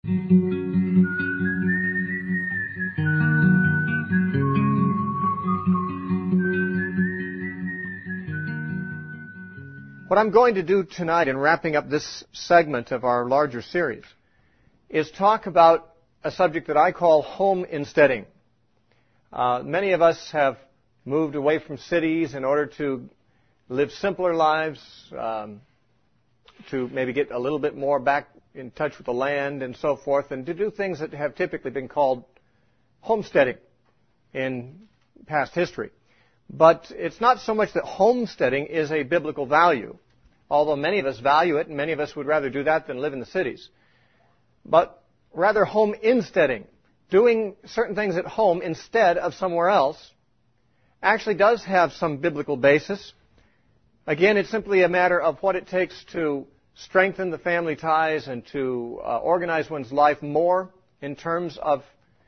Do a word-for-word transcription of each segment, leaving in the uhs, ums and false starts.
What I'm going to do tonight in wrapping up this segment of our larger series is talk about a subject that I call home insteading. Uh, many of us have moved away from cities in order to live simpler lives, um, to maybe get a little bit more back in touch with the land and so forth, and to do things that have typically been called homesteading in past history. But it's not so much that homesteading is a biblical value, although many of us value it, and many of us would rather do that than live in the cities. But rather home insteading, doing certain things at home instead of somewhere else, actually does have some biblical basis. Again, it's simply a matter of what it takes to strengthen the family ties and to uh, organize one's life more in terms of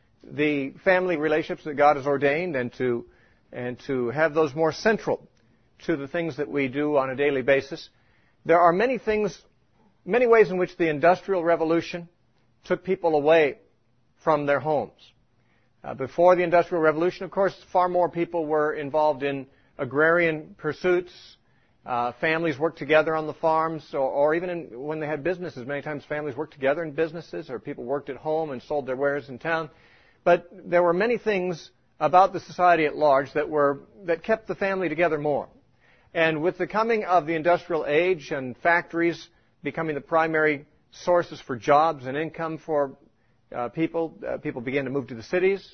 the family relationships that God has ordained, and to and to have those more central to the things that we do on a daily basis. There are many things, many ways in which the Industrial Revolution took people away from their homes. Uh, before the Industrial Revolution, of course, far more people were involved in agrarian pursuits. Uh, families worked together on the farms, or, or even in, when they had businesses. Many times families worked together in businesses, or people worked at home and sold their wares in town. But there were many things about the society at large that were that kept the family together more. And with the coming of the industrial age and factories becoming the primary sources for jobs and income for uh, people, uh, people began to move to the cities.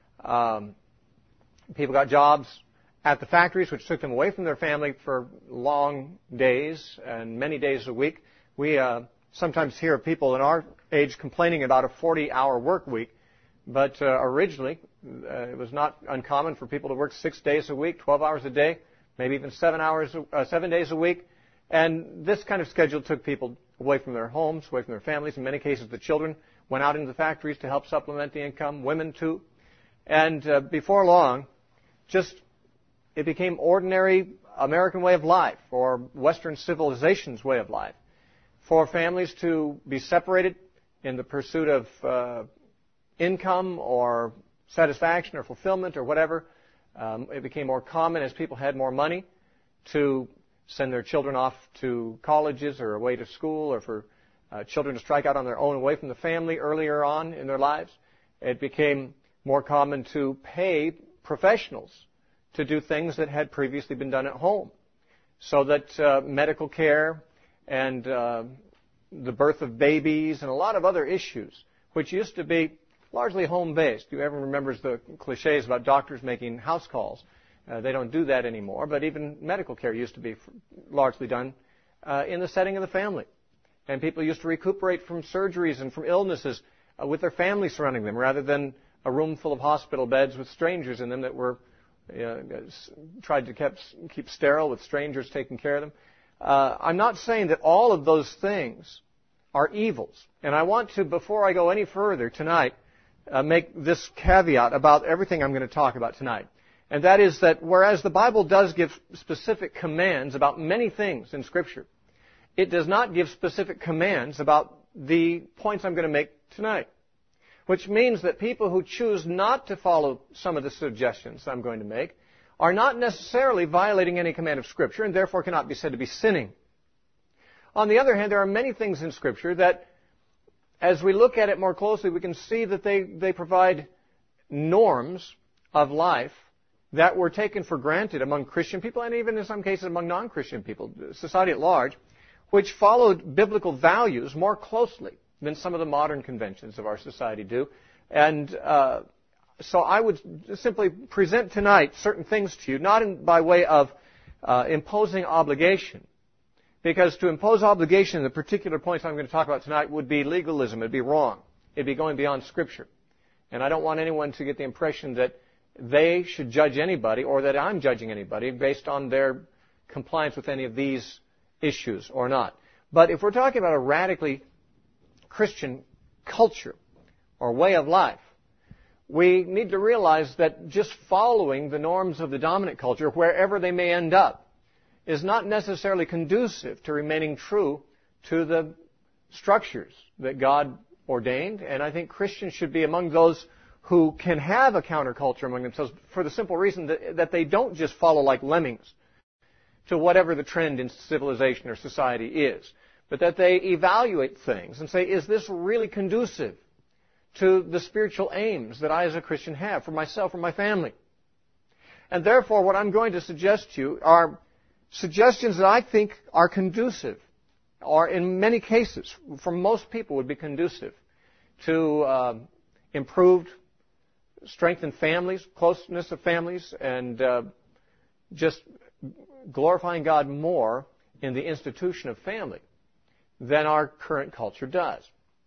Um, people got jobs at the factories, which took them away from their family for long days and many days a week. We uh, sometimes hear people in our age complaining about a forty-hour work week. But uh, originally, uh, it was not uncommon for people to work six days a week, twelve hours a day, maybe even seven hours, uh, seven days a week. And this kind of schedule took people away from their homes, away from their families. In many cases, the children went out into the factories to help supplement the income, women too. And uh, before long, just it became ordinary American way of life, or Western civilization's way of life, for families to be separated in the pursuit of uh, income or satisfaction or fulfillment or whatever. Um, it became more common as people had more money to send their children off to colleges or away to school, or for uh, children to strike out on their own away from the family earlier on in their lives. It became more common to pay professionals to do things that had previously been done at home, so that uh, medical care and uh, the birth of babies and a lot of other issues, which used to be largely home-based. You ever remembers the cliches about doctors making house calls? Uh, they don't do that anymore, but even medical care used to be f- largely done uh, in the setting of the family. And people used to recuperate from surgeries and from illnesses uh, with their family surrounding them, rather than a room full of hospital beds with strangers in them that were uh, tried to keep, keep sterile, with strangers taking care of them. Uh, I'm not saying that all of those things are evils. And I want to, before I go any further tonight, Uh, make this caveat about everything I'm going to talk about tonight. And that is that whereas the Bible does give specific commands about many things in Scripture, it does not give specific commands about the points I'm going to make tonight. Which means that people who choose not to follow some of the suggestions I'm going to make are not necessarily violating any command of Scripture, and therefore cannot be said to be sinning. On the other hand, there are many things in Scripture that, as we look at it more closely, we can see that they, they provide norms of life that were taken for granted among Christian people, and even in some cases among non-Christian people, society at large, which followed biblical values more closely than some of the modern conventions of our society do. And uh, so I would simply present tonight certain things to you, not in, by way of uh, imposing obligation, because to impose obligation in the particular points I'm going to talk about tonight would be legalism. It would be wrong. It would be going beyond Scripture. And I don't want anyone to get the impression that they should judge anybody, or that I'm judging anybody based on their compliance with any of these issues or not. But if we're talking about a radically Christian culture or way of life, we need to realize that just following the norms of the dominant culture, wherever they may end up, is not necessarily conducive to remaining true to the structures that God ordained, and I think Christians should be among those who can have a counterculture among themselves for the simple reason that, that they don't just follow like lemmings to whatever the trend in civilization or society is, but that they evaluate things and say, is this really conducive to the spiritual aims that I as a Christian have for myself or my family? And therefore, what I'm going to suggest to you are suggestions that I think are conducive, or in many cases, for most people, would be conducive to uh, improved, strengthened families, closeness of families, and uh, just glorifying God more in the institution of family than our current culture does.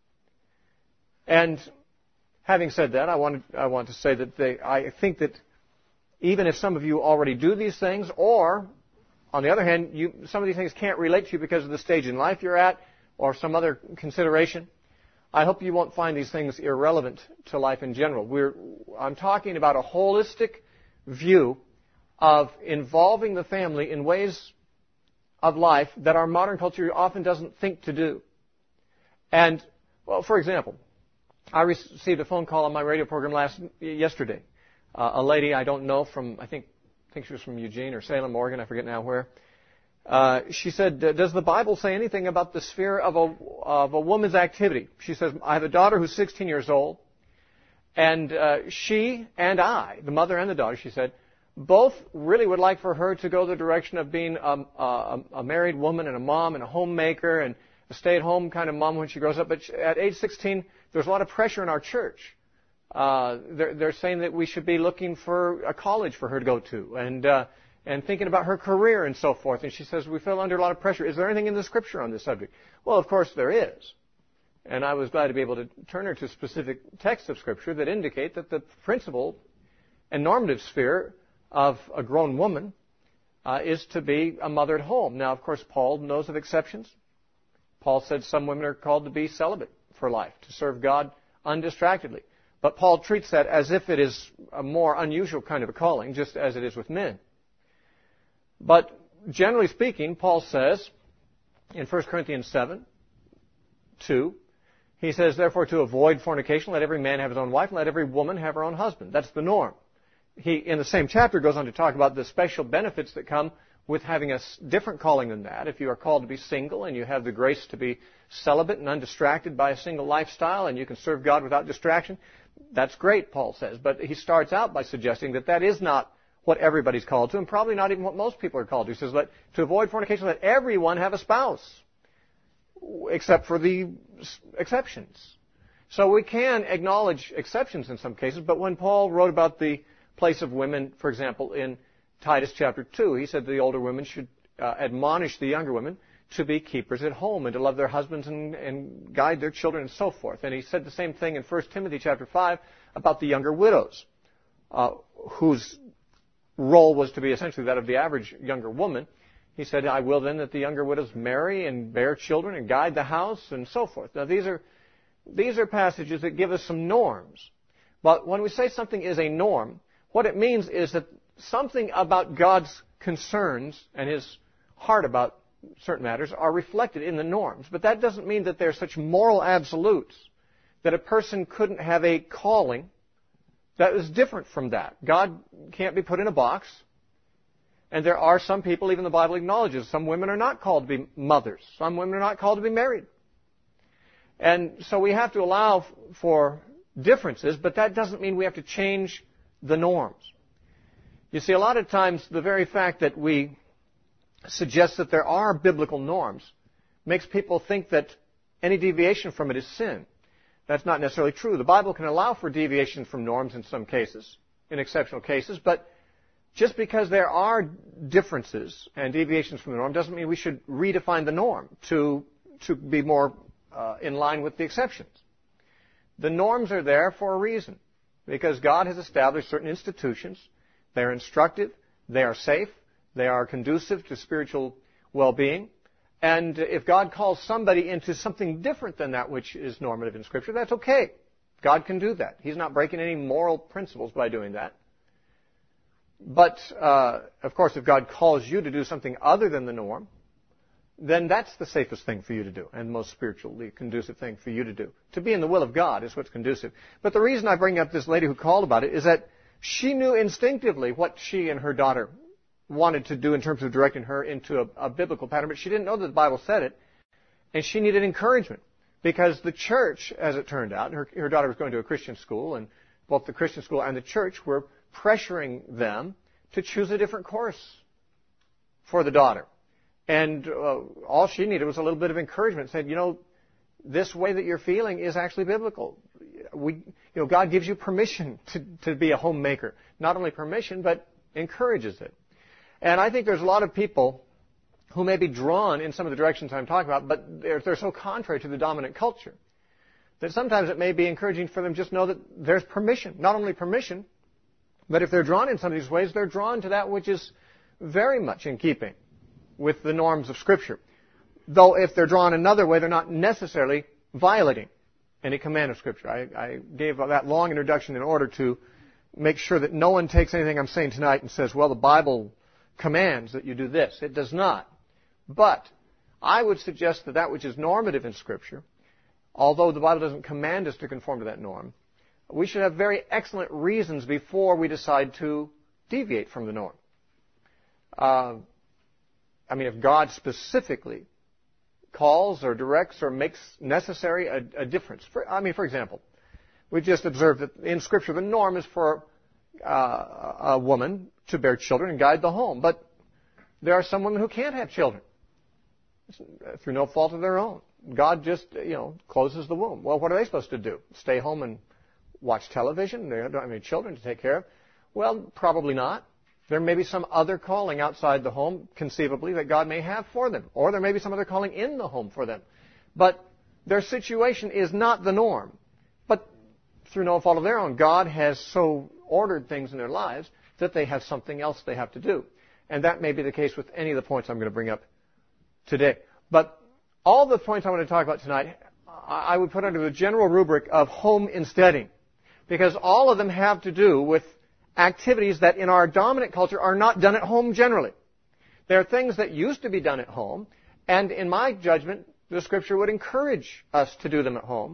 And having said that, I want to, I want to say that they, I think that even if some of you already do these things, or on the other hand, you, some of these things can't relate to you because of the stage in life you're at or some other consideration, I hope you won't find these things irrelevant to life in general. We're, I'm talking about a holistic view of involving the family in ways of life that our modern culture often doesn't think to do. And, well, for example, I received a phone call on my radio program last yesterday. Uh, a lady I don't know from, I think, I think she was from Eugene or Salem, Oregon, I forget now where. Uh, she said, does the Bible say anything about the sphere of a, of a woman's activity? She says, I have a daughter who's sixteen years old, and uh, she and I, the mother and the daughter, she said, both really would like for her to go the direction of being a, a, a married woman and a mom and a homemaker and a stay-at-home kind of mom when she grows up. But at age sixteen, there's a lot of pressure in our church. Uh, they're, they're saying that we should be looking for a college for her to go to and uh, and thinking about her career and so forth. And she says, we feel under a lot of pressure. Is there anything in the Scripture on this subject? Well, of course there is. And I was glad to be able to turn her to specific texts of Scripture that indicate that the principal and normative sphere of a grown woman uh, is to be a mother at home. Now, of course, Paul knows of exceptions. Paul said some women are called to be celibate for life, to serve God undistractedly. But Paul treats that as if it is a more unusual kind of a calling, just as it is with men. But generally speaking, Paul says in First Corinthians seven, two, he says, therefore, to avoid fornication, let every man have his own wife, and let every woman have her own husband. That's the norm. He, in the same chapter, goes on to talk about the special benefits that come with having a different calling than that. If you are called to be single and you have the grace to be celibate and undistracted by a single lifestyle and you can serve God without distraction, that's great, Paul says. But he starts out by suggesting that that is not what everybody's called to, and probably not even what most people are called to. He says, let, to avoid fornication, let everyone have a spouse, except for the exceptions. So we can acknowledge exceptions in some cases, but when Paul wrote about the place of women, for example, in Titus chapter two, he said the older women should uh, admonish the younger women to be keepers at home and to love their husbands and, and guide their children and so forth. And he said the same thing in First Timothy chapter five about the younger widows, uh, whose role was to be essentially that of the average younger woman. He said, I will then that the younger widows marry and bear children and guide the house and so forth. Now these are, these are passages that give us some norms. But when we say something is a norm, what it means is that something about God's concerns and His heart about certain matters are reflected in the norms. But that doesn't mean that they're such moral absolutes that a person couldn't have a calling that is different from that. God can't be put in a box. And there are some people, even the Bible acknowledges, some women are not called to be mothers. Some women are not called to be married. And so we have to allow for differences, but that doesn't mean we have to change the norms. You see, a lot of times the very fact that we suggest that there are biblical norms makes people think that any deviation from it is sin. That's not necessarily true. The Bible can allow for deviations from norms in some cases, in exceptional cases, but just because there are differences and deviations from the norm doesn't mean we should redefine the norm to, to be more uh, in line with the exceptions. The norms are there for a reason, because God has established certain institutions. They're instructive, they are safe, they are conducive to spiritual well-being. And if God calls somebody into something different than that which is normative in Scripture, that's okay. God can do that. He's not breaking any moral principles by doing that. But, uh, of course, if God calls you to do something other than the norm, then that's the safest thing for you to do and the most spiritually conducive thing for you to do. To be in the will of God is what's conducive. But the reason I bring up this lady who called about it is that she knew instinctively what she and her daughter wanted to do in terms of directing her into a, a biblical pattern, but she didn't know that the Bible said it, and she needed encouragement because the church, as it turned out, her, her daughter was going to a Christian school, and both the Christian school and the church were pressuring them to choose a different course for the daughter. And uh, all she needed was a little bit of encouragement. Said, you know, this way that you're feeling is actually biblical. We, you know, God gives you permission to, to be a homemaker. Not only permission, but encourages it. And I think there's a lot of people who may be drawn in some of the directions I'm talking about, but they're, they're so contrary to the dominant culture that sometimes it may be encouraging for them just know that there's permission. Not only permission, but if they're drawn in some of these ways, they're drawn to that which is very much in keeping with the norms of Scripture. Though if they're drawn another way, they're not necessarily violating any command of Scripture. I, I gave that long introduction in order to make sure that no one takes anything I'm saying tonight and says, well, the Bible commands that you do this. It does not. But I would suggest that that which is normative in Scripture, although the Bible doesn't command us to conform to that norm, we should have very excellent reasons before we decide to deviate from the norm. Uh, I mean, if God specifically calls or directs or makes necessary a, a difference. For, I mean, for example, we just observed that in Scripture the norm is for uh, a woman to bear children and guide the home. But there are some women who can't have children through no fault of their own. God just, you know, closes the womb. Well, what are they supposed to do? Stay home and watch television? They don't have any children to take care of? Well, probably not. There may be some other calling outside the home, conceivably, that God may have for them. Or there may be some other calling in the home for them. But their situation is not the norm. But through no fault of their own, God has so ordered things in their lives that they have something else they have to do. And that may be the case with any of the points I'm going to bring up today. But all the points I want to talk about tonight, I would put under the general rubric of home insteading. Because all of them have to do with activities that in our dominant culture are not done at home generally. There are things that used to be done at home, and in my judgment, the Scripture would encourage us to do them at home.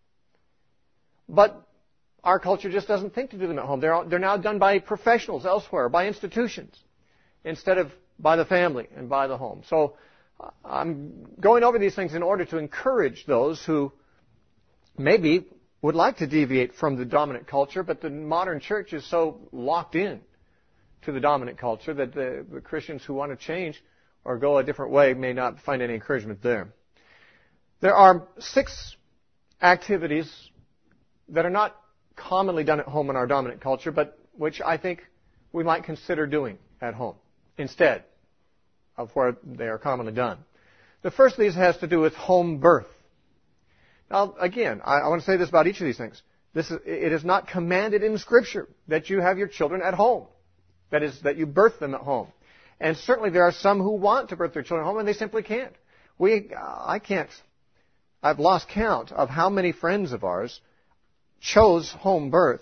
But our culture just doesn't think to do them at home. They're, they're now done by professionals elsewhere, by institutions, instead of by the family and by the home. So uh, I'm going over these things in order to encourage those who maybe would like to deviate from the dominant culture, but the modern church is so locked in to the dominant culture that the, the Christians who want to change or go a different way may not find any encouragement there. There are six activities that are not commonly done at home in our dominant culture, but which I think we might consider doing at home instead of where they are commonly done. The first of these has to do with home birth. Now, again, I, I want to say this about each of these things. This is, it is not commanded in Scripture that you have your children at home. That is, that you birth them at home. And certainly there are some who want to birth their children at home and they simply can't. We, uh, I can't, I've lost count of how many friends of ours chose home birth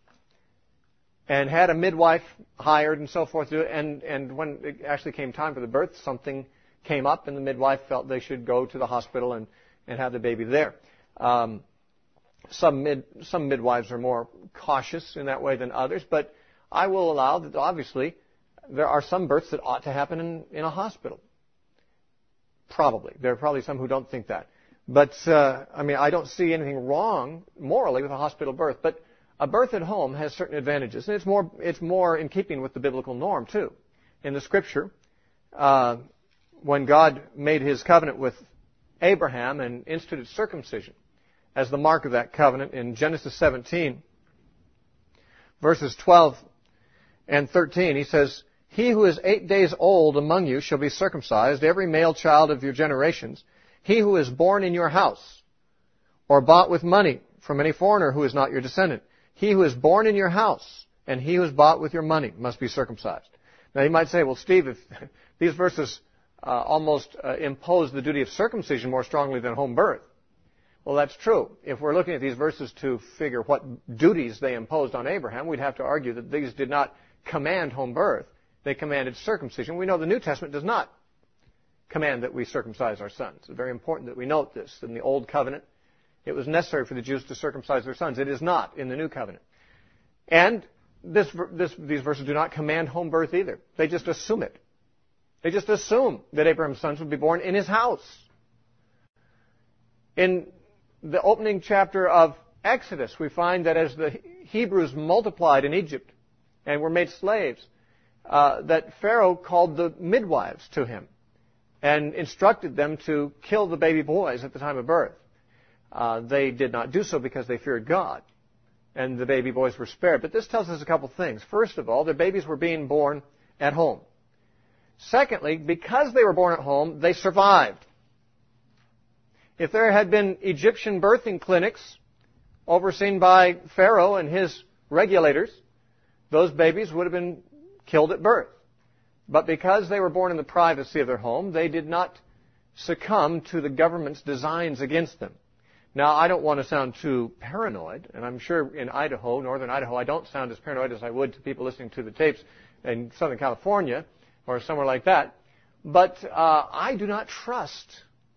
and had a midwife hired and so forth to do it. And, and when it actually came time for the birth, something came up and the midwife felt they should go to the hospital and, and have the baby there. Um, some mid, some midwives are more cautious in that way than others, but I will allow that obviously there are some births that ought to happen in, in a hospital. Probably. There are probably some who don't think that. But, uh, I mean, I don't see anything wrong morally with a hospital birth, but a birth at home has certain advantages, and it's more, it's more in keeping with the biblical norm, too. In the Scripture, uh, when God made His covenant with Abraham and instituted circumcision as the mark of that covenant in Genesis seventeen, verses twelve and thirteen, He says, "He who is eight days old among you shall be circumcised, every male child of your generations. He who is born in your house, or bought with money from any foreigner who is not your descendant. He who is born in your house, and he who is bought with your money must be circumcised." Now you might say, well, Steve, if these verses uh, almost uh, impose the duty of circumcision more strongly than home birth. Well, that's true. If we're looking at these verses to figure what duties they imposed on Abraham, we'd have to argue that these did not command home birth. They commanded circumcision. We know the New Testament does not command that we circumcise our sons. It's very important that we note this. In the Old Covenant, it was necessary for the Jews to circumcise their sons. It is not in the New Covenant. And this, this, these verses do not command home birth either. They just assume it. They just assume that Abraham's sons would be born in his house. In the opening chapter of Exodus, we find that as the Hebrews multiplied in Egypt and were made slaves, uh, that Pharaoh called the midwives to him and instructed them to kill the baby boys at the time of birth. Uh, they did not do so because they feared God, and the baby boys were spared. But this tells us a couple things. First of all, their babies were being born at home. Secondly, because they were born at home, they survived. If there had been Egyptian birthing clinics overseen by Pharaoh and his regulators, those babies would have been killed at birth. But because they were born in the privacy of their home, they did not succumb to the government's designs against them. Now, I don't want to sound too paranoid, and I'm sure in Idaho, northern Idaho, I don't sound as paranoid as I would to people listening to the tapes in Southern California or somewhere like that. But uh, I do not trust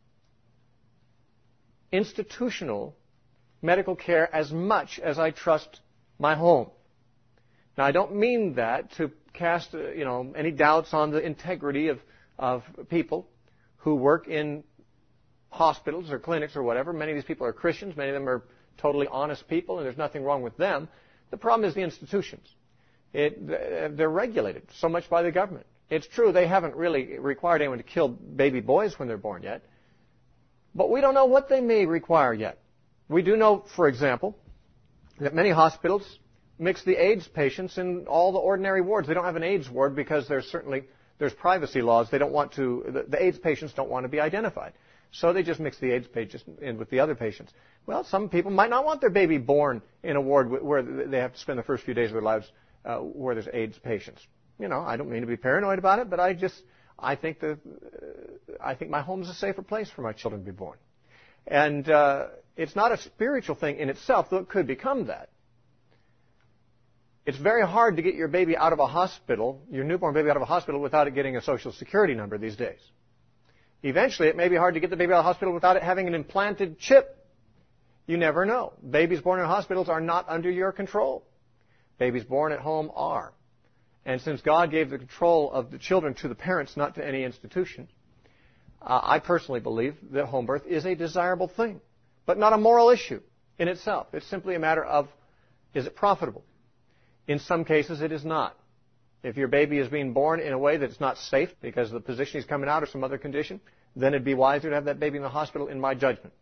institutional medical care as much as I trust my home. Now, I don't mean that to cast, uh, you know, any doubts on the integrity of, of people who work in hospitals or clinics or whatever. Many of these people are Christians. Many of them are totally honest people, and there's nothing wrong with them. The problem is the institutions. It, they're regulated so much by the government. It's true they haven't really required anyone to kill baby boys when they're born yet, but we don't know what they may require yet. We do know, for example, that many hospitals mix the AIDS patients in all the ordinary wards. They don't have an AIDS ward because there's certainly there's privacy laws. They don't want to. The, the AIDS patients don't want to be identified, so they just mix the AIDS patients in with the other patients. Well, some people might not want their baby born in a ward where they have to spend the first few days of their lives uh, where there's AIDS patients. You know, I don't mean to be paranoid about it, but I just I think the uh, I think my home's a safer place for my children to be born, and uh, it's not a spiritual thing in itself, though it could become that. It's very hard to get your baby out of a hospital, your newborn baby out of a hospital, without it getting a Social Security number these days. Eventually, it may be hard to get the baby out of the hospital without it having an implanted chip. You never know. Babies born in hospitals are not under your control. Babies born at home are. And since God gave the control of the children to the parents, not to any institution, uh, I personally believe that home birth is a desirable thing, but not a moral issue in itself. It's simply a matter of, is it profitable? In some cases, it is not. If your baby is being born in a way that's not safe because the position he's coming out or some other condition, then it'd be wiser to have that baby in the hospital, in my judgment.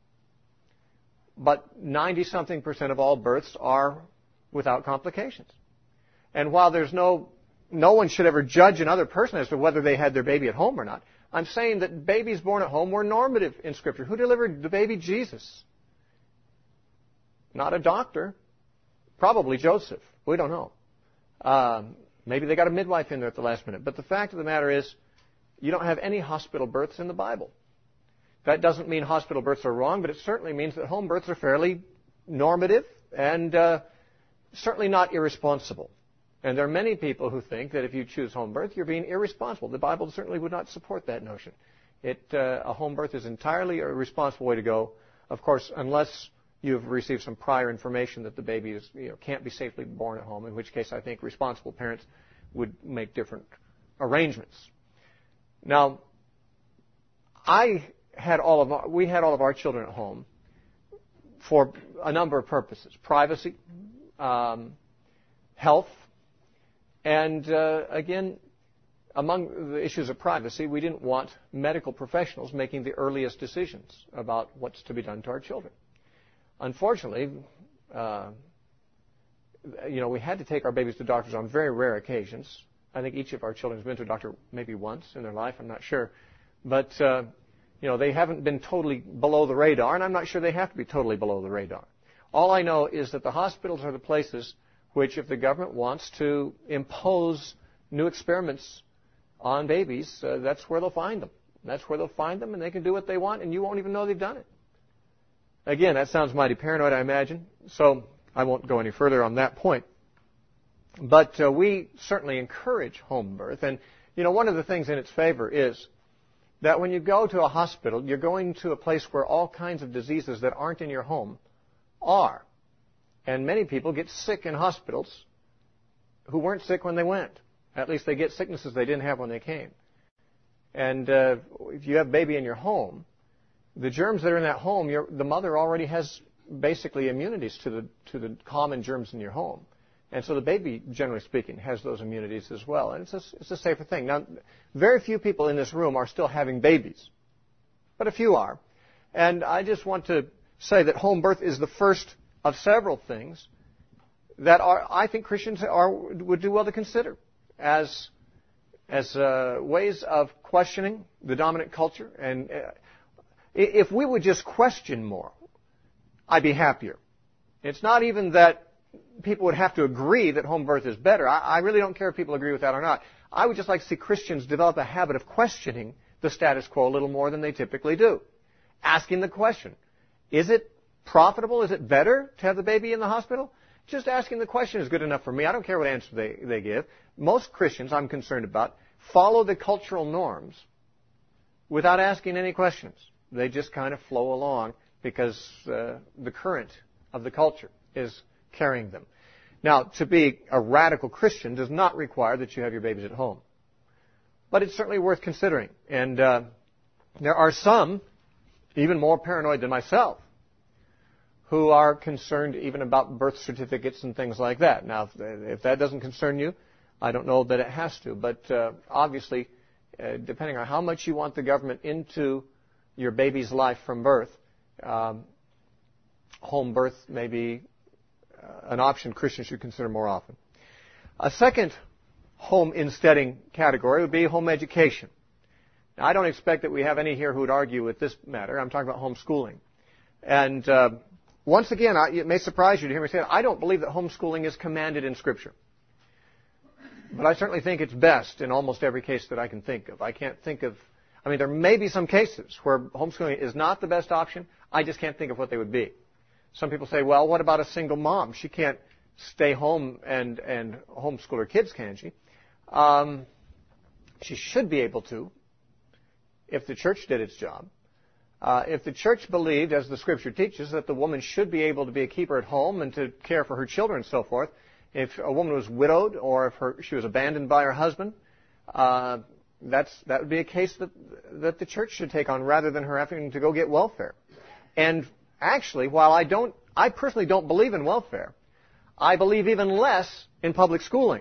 But ninety-something percent of all births are without complications. And while there's no, no one should ever judge another person as to whether they had their baby at home or not, I'm saying that babies born at home were normative in Scripture. Who delivered the baby Jesus? Not a doctor. Probably Joseph. We don't know. Um, maybe they got a midwife in there at the last minute. But the fact of the matter is, you don't have any hospital births in the Bible. That doesn't mean hospital births are wrong, but it certainly means that home births are fairly normative and uh, certainly not irresponsible. And there are many people who think that if you choose home birth, you're being irresponsible. The Bible certainly would not support that notion. It, uh, a home birth is entirely a responsible way to go, of course, unless you've received some prior information that the baby is, you know, can't be safely born at home, in which case I think responsible parents would make different arrangements. Now, I had all of our, we had all of our children at home for a number of purposes: privacy, um, health, and uh, again, among the issues of privacy, we didn't want medical professionals making the earliest decisions about what's to be done to our children. Unfortunately, uh, you know, we had to take our babies to doctors on very rare occasions. I think each of our children has been to a doctor maybe once in their life. I'm not sure. But, uh, you know, they haven't been totally below the radar, and I'm not sure they have to be totally below the radar. All I know is that the hospitals are the places which, if the government wants to impose new experiments on babies, uh, that's where they'll find them. That's where they'll find them, and they can do what they want, and you won't even know they've done it. Again, that sounds mighty paranoid, I imagine, so I won't go any further on that point. But uh, we certainly encourage home birth. And, you know, one of the things in its favor is that when you go to a hospital, you're going to a place where all kinds of diseases that aren't in your home are. And many people get sick in hospitals who weren't sick when they went. At least they get sicknesses they didn't have when they came. And uh, if you have a baby in your home, the germs that are in that home, your, the mother already has basically immunities to the to the common germs in your home. And so the baby, generally speaking, has those immunities as well. And it's a, it's a safer thing. Now, very few people in this room are still having babies, but a few are. And I just want to say that home birth is the first of several things that are, I think Christians are, would do well to consider as, as uh, ways of questioning the dominant culture. And uh, if we would just question more, I'd be happier. It's not even that people would have to agree that home birth is better. I, I really don't care if people agree with that or not. I would just like to see Christians develop a habit of questioning the status quo a little more than they typically do. Asking the question, is it profitable? Is it better to have the baby in the hospital? Just asking the question is good enough for me. I don't care what answer they, they give. Most Christians, I'm concerned about, follow the cultural norms without asking any questions. They just kind of flow along because uh, the current of the culture is carrying them. Now, to be a radical Christian does not require that you have your babies at home. But it's certainly worth considering. And uh, there are some, even more paranoid than myself, who are concerned even about birth certificates and things like that. Now, if, if that doesn't concern you, I don't know that it has to. But uh, obviously, uh, depending on how much you want the government into your baby's life from birth, um, home birth may be an option Christians should consider more often. A second home insteading category would be home education. Now, I don't expect that we have any here who would argue with this matter. I'm talking about homeschooling. And uh, once again, I, it may surprise you to hear me say that I don't believe that homeschooling is commanded in Scripture. But I certainly think it's best in almost every case that I can think of. I can't think of, I mean, there may be some cases where homeschooling is not the best option. I just can't think of what they would be. Some people say, well, what about a single mom? She can't stay home and, and homeschool her kids, can she? Um, she should be able to if the church did its job. Uh, if the church believed, as the Scripture teaches, that the woman should be able to be a keeper at home and to care for her children and so forth, if a woman was widowed or if her, she was abandoned by her husband, uh, that's, that would be a case that, that the church should take on rather than her having to go get welfare. And actually, while I don't, I personally don't believe in welfare, I believe even less in public schooling.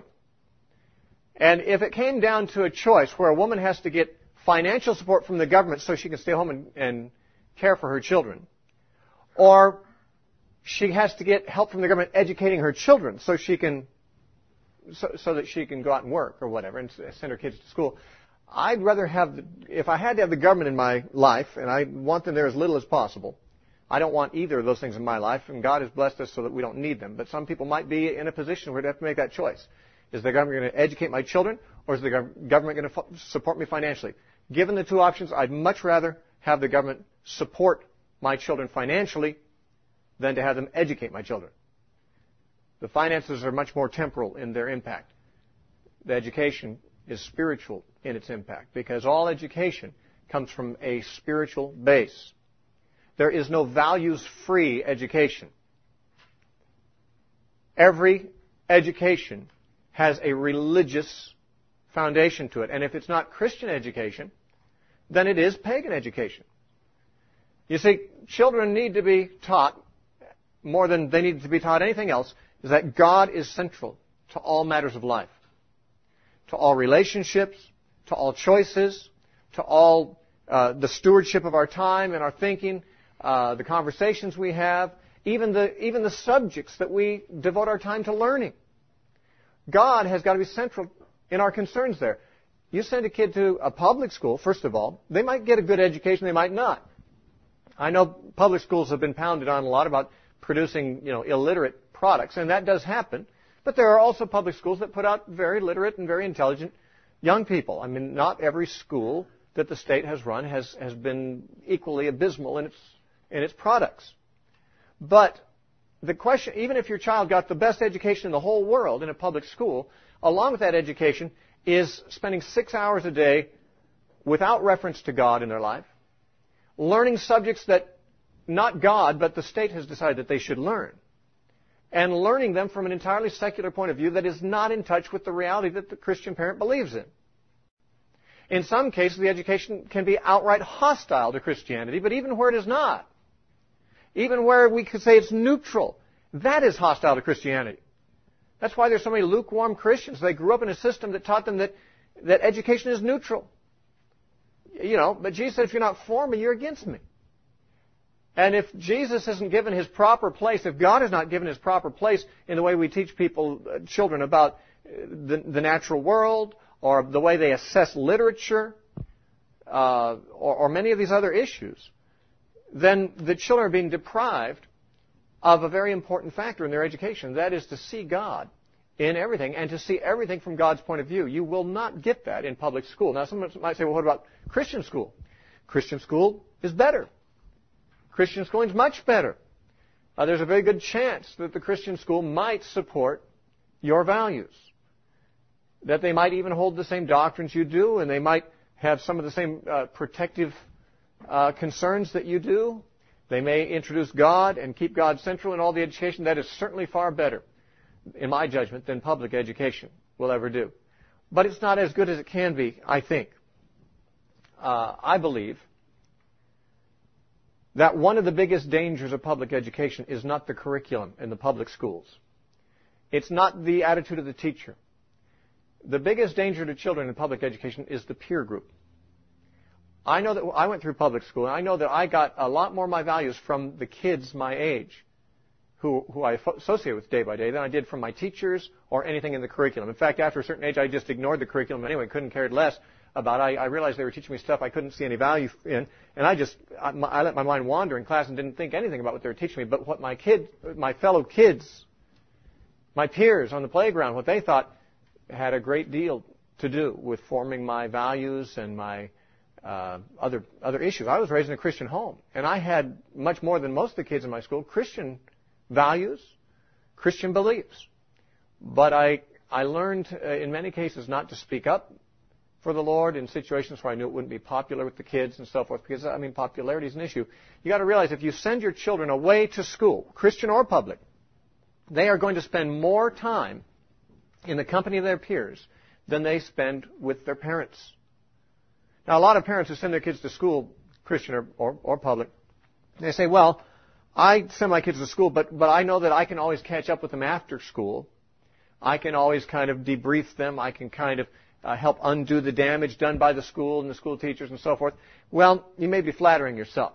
And if it came down to a choice where a woman has to get financial support from the government so she can stay home and, and care for her children, or she has to get help from the government educating her children so she can, so, so that she can go out and work or whatever and send her kids to school, I'd rather have, the, if I had to have the government in my life, and I want them there as little as possible, I don't want either of those things in my life, and God has blessed us so that we don't need them. But some people might be in a position where they have to make that choice. Is the government going to educate my children, or is the government going to support me financially? Given the two options, I'd much rather have the government support my children financially than to have them educate my children. The finances are much more temporal in their impact. The education is spiritual in its impact, because all education comes from a spiritual base. There is no values-free education. Every education has a religious foundation to it. And if it's not Christian education, then it is pagan education. You see, children need to be taught, more than they need to be taught anything else, is that God is central to all matters of life. To all relationships, to all choices, to all uh, the stewardship of our time and our thinking, Uh, the conversations we have, even the, even the subjects that we devote our time to learning. God has got to be central in our concerns there. You send a kid to a public school, first of all, they might get a good education, they might not. I know public schools have been pounded on a lot about producing, you know, illiterate products, and that does happen. But there are also public schools that put out very literate and very intelligent young people. I mean, not every school that the state has run has, has been equally abysmal in its in its products. But the question, even if your child got the best education in the whole world in a public school, along with that education is spending six hours a day without reference to God in their life, learning subjects that not God, but the state has decided that they should learn, and learning them from an entirely secular point of view that is not in touch with the reality that the Christian parent believes in. In some cases, the education can be outright hostile to Christianity, but even where it is not, even where we could say it's neutral, that is hostile to Christianity. That's why there's so many lukewarm Christians. They grew up in a system that taught them that, that education is neutral. You know, but Jesus said, if you're not for me, you're against me. And if Jesus isn't given his proper place, if God has not given his proper place in the way we teach people, uh, children about the, the natural world, or the way they assess literature, uh, or, or many of these other issues, then the children are being deprived of a very important factor in their education. That is to see God in everything and to see everything from God's point of view. You will not get that in public school. Now, someone might say, well, what about Christian school? Christian school is better. Christian schooling is much better. Uh, there's a very good chance that the Christian school might support your values, that they might even hold the same doctrines you do, and they might have some of the same uh, protective uh, concerns that you do. They may introduce God and keep God central in all the education. That is certainly far better, in my judgment, than public education will ever do. But it's not as good as it can be, I think. Uh, I believe that one of the biggest dangers of public education is not the curriculum in the public schools. It's not the attitude of the teacher. The biggest danger to children in public education is the peer group. I know that I went through public school, and I know that I got a lot more of my values from the kids my age who, who I associate with day by day than I did from my teachers or anything in the curriculum. In fact, after a certain age, I just ignored the curriculum anyway, couldn't care less about it. I, I realized they were teaching me stuff I couldn't see any value in, and I just, I, I let my mind wander in class and didn't think anything about what they were teaching me, but what my kid, my fellow kids, my peers on the playground, what they thought had a great deal to do with forming my values and my uh, other other issues. I was raised in a Christian home, and I had much more than most of the kids in my school Christian values, Christian beliefs. But I I learned uh, in many cases not to speak up for the Lord in situations where I knew it wouldn't be popular with the kids and so forth, because, I mean, popularity is an issue. You got to realize if you send your children away to school, Christian or public, they are going to spend more time in the company of their peers than they spend with their parents. Now, a lot of parents who send their kids to school, Christian or, or, or public, they say, well, I send my kids to school, but, but I know that I can always catch up with them after school. I can always kind of debrief them. I can kind of uh, help undo the damage done by the school and the school teachers and so forth. Well, you may be flattering yourself.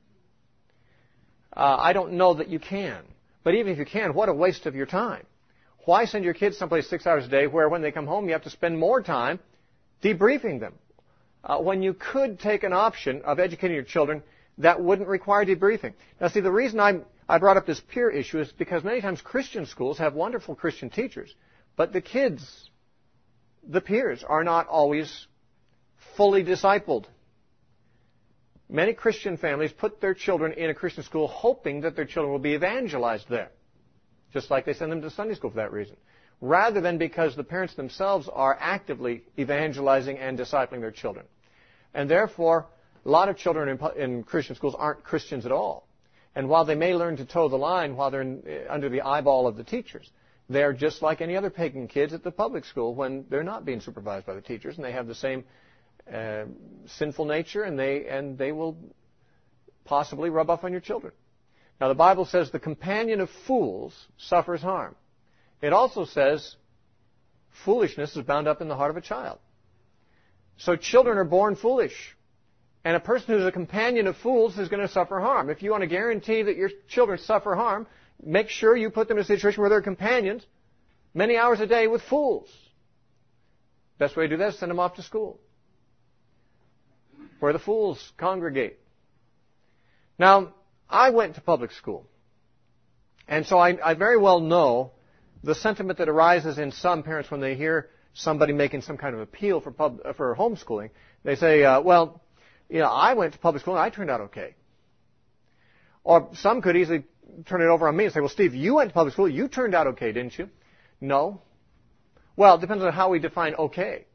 Uh, I don't know that you can. But even if you can, what a waste of your time. Why send your kids someplace six hours a day where when they come home you have to spend more time debriefing them? Uh, when you could take an option of educating your children that wouldn't require debriefing. Now see, the reason I'm, I brought up this peer issue is because many times Christian schools have wonderful Christian teachers, but the kids, the peers, are not always fully discipled. Many Christian families put their children in a Christian school hoping that their children will be evangelized there, just like they send them to Sunday school for that reason, rather than because the parents themselves are actively evangelizing and discipling their children. And therefore, a lot of children in, in Christian schools aren't Christians at all. And while they may learn to toe the line while they're in, under the eyeball of the teachers, they're just like any other pagan kids at the public school when they're not being supervised by the teachers, and they have the same uh, sinful nature, and they and they will possibly rub off on your children. Now, the Bible says the companion of fools suffers harm. It also says foolishness is bound up in the heart of a child. So children are born foolish. And a person who's a companion of fools is going to suffer harm. If you want to guarantee that your children suffer harm, make sure you put them in a situation where they're companions many hours a day with fools. Best way to do that is send them off to school, where the fools congregate. Now, I went to public school, and so I, I very well know the sentiment that arises in some parents when they hear somebody making some kind of appeal for pub, for homeschooling. They say, uh, well, you know, I went to public school and I turned out okay. Or some could easily turn it over on me and say, well, Steve, you went to public school, you turned out okay, didn't you? No. Well, it depends on how we define okay.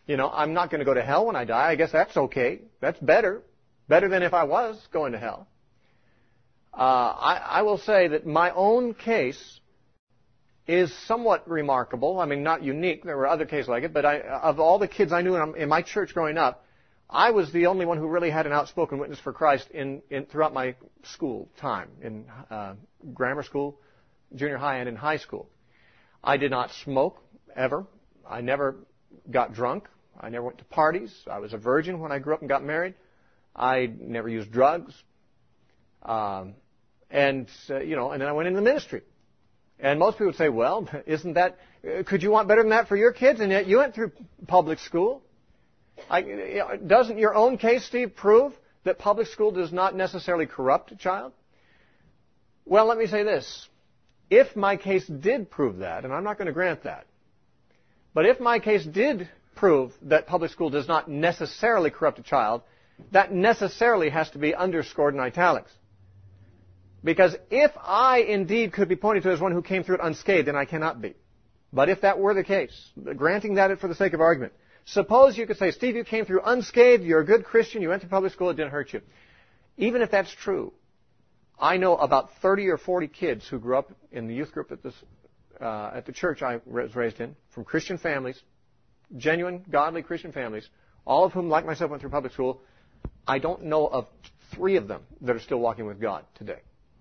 You know, I'm not going to go to hell when I die. I guess that's okay. That's better. Better than if I was going to hell. Uh, I, I will say that my own case is somewhat remarkable. I mean, not unique. There were other cases like it. But I, of all the kids I knew in, in my church growing up, I was the only one who really had an outspoken witness for Christ in, in throughout my school time, in uh, grammar school, junior high, and in high school. I did not smoke, ever. I never got drunk. I never went to parties. I was a virgin when I grew up and got married. I never used drugs. Um, and, uh, you know, and then I went into the ministry. And most people would say, well, isn't that, uh, could you want better than that for your kids? And yet you went through public school. I, doesn't your own case, Steve, prove that public school does not necessarily corrupt a child? Well, let me say this. If my case did prove that, and I'm not going to grant that, but if my case did prove that public school does not necessarily corrupt a child, that necessarily has to be underscored in italics. Because if I indeed could be pointed to as one who came through it unscathed, then I cannot be. But if that were the case, granting that for the sake of argument, suppose you could say, Steve, you came through unscathed, you're a good Christian, you went to public school, it didn't hurt you. Even if that's true, I know about thirty or forty kids who grew up in the youth group at, this, uh, at the church I was raised in, from Christian families, genuine, godly Christian families, all of whom, like myself, went through public school. I don't know of three of them that are still walking with God today.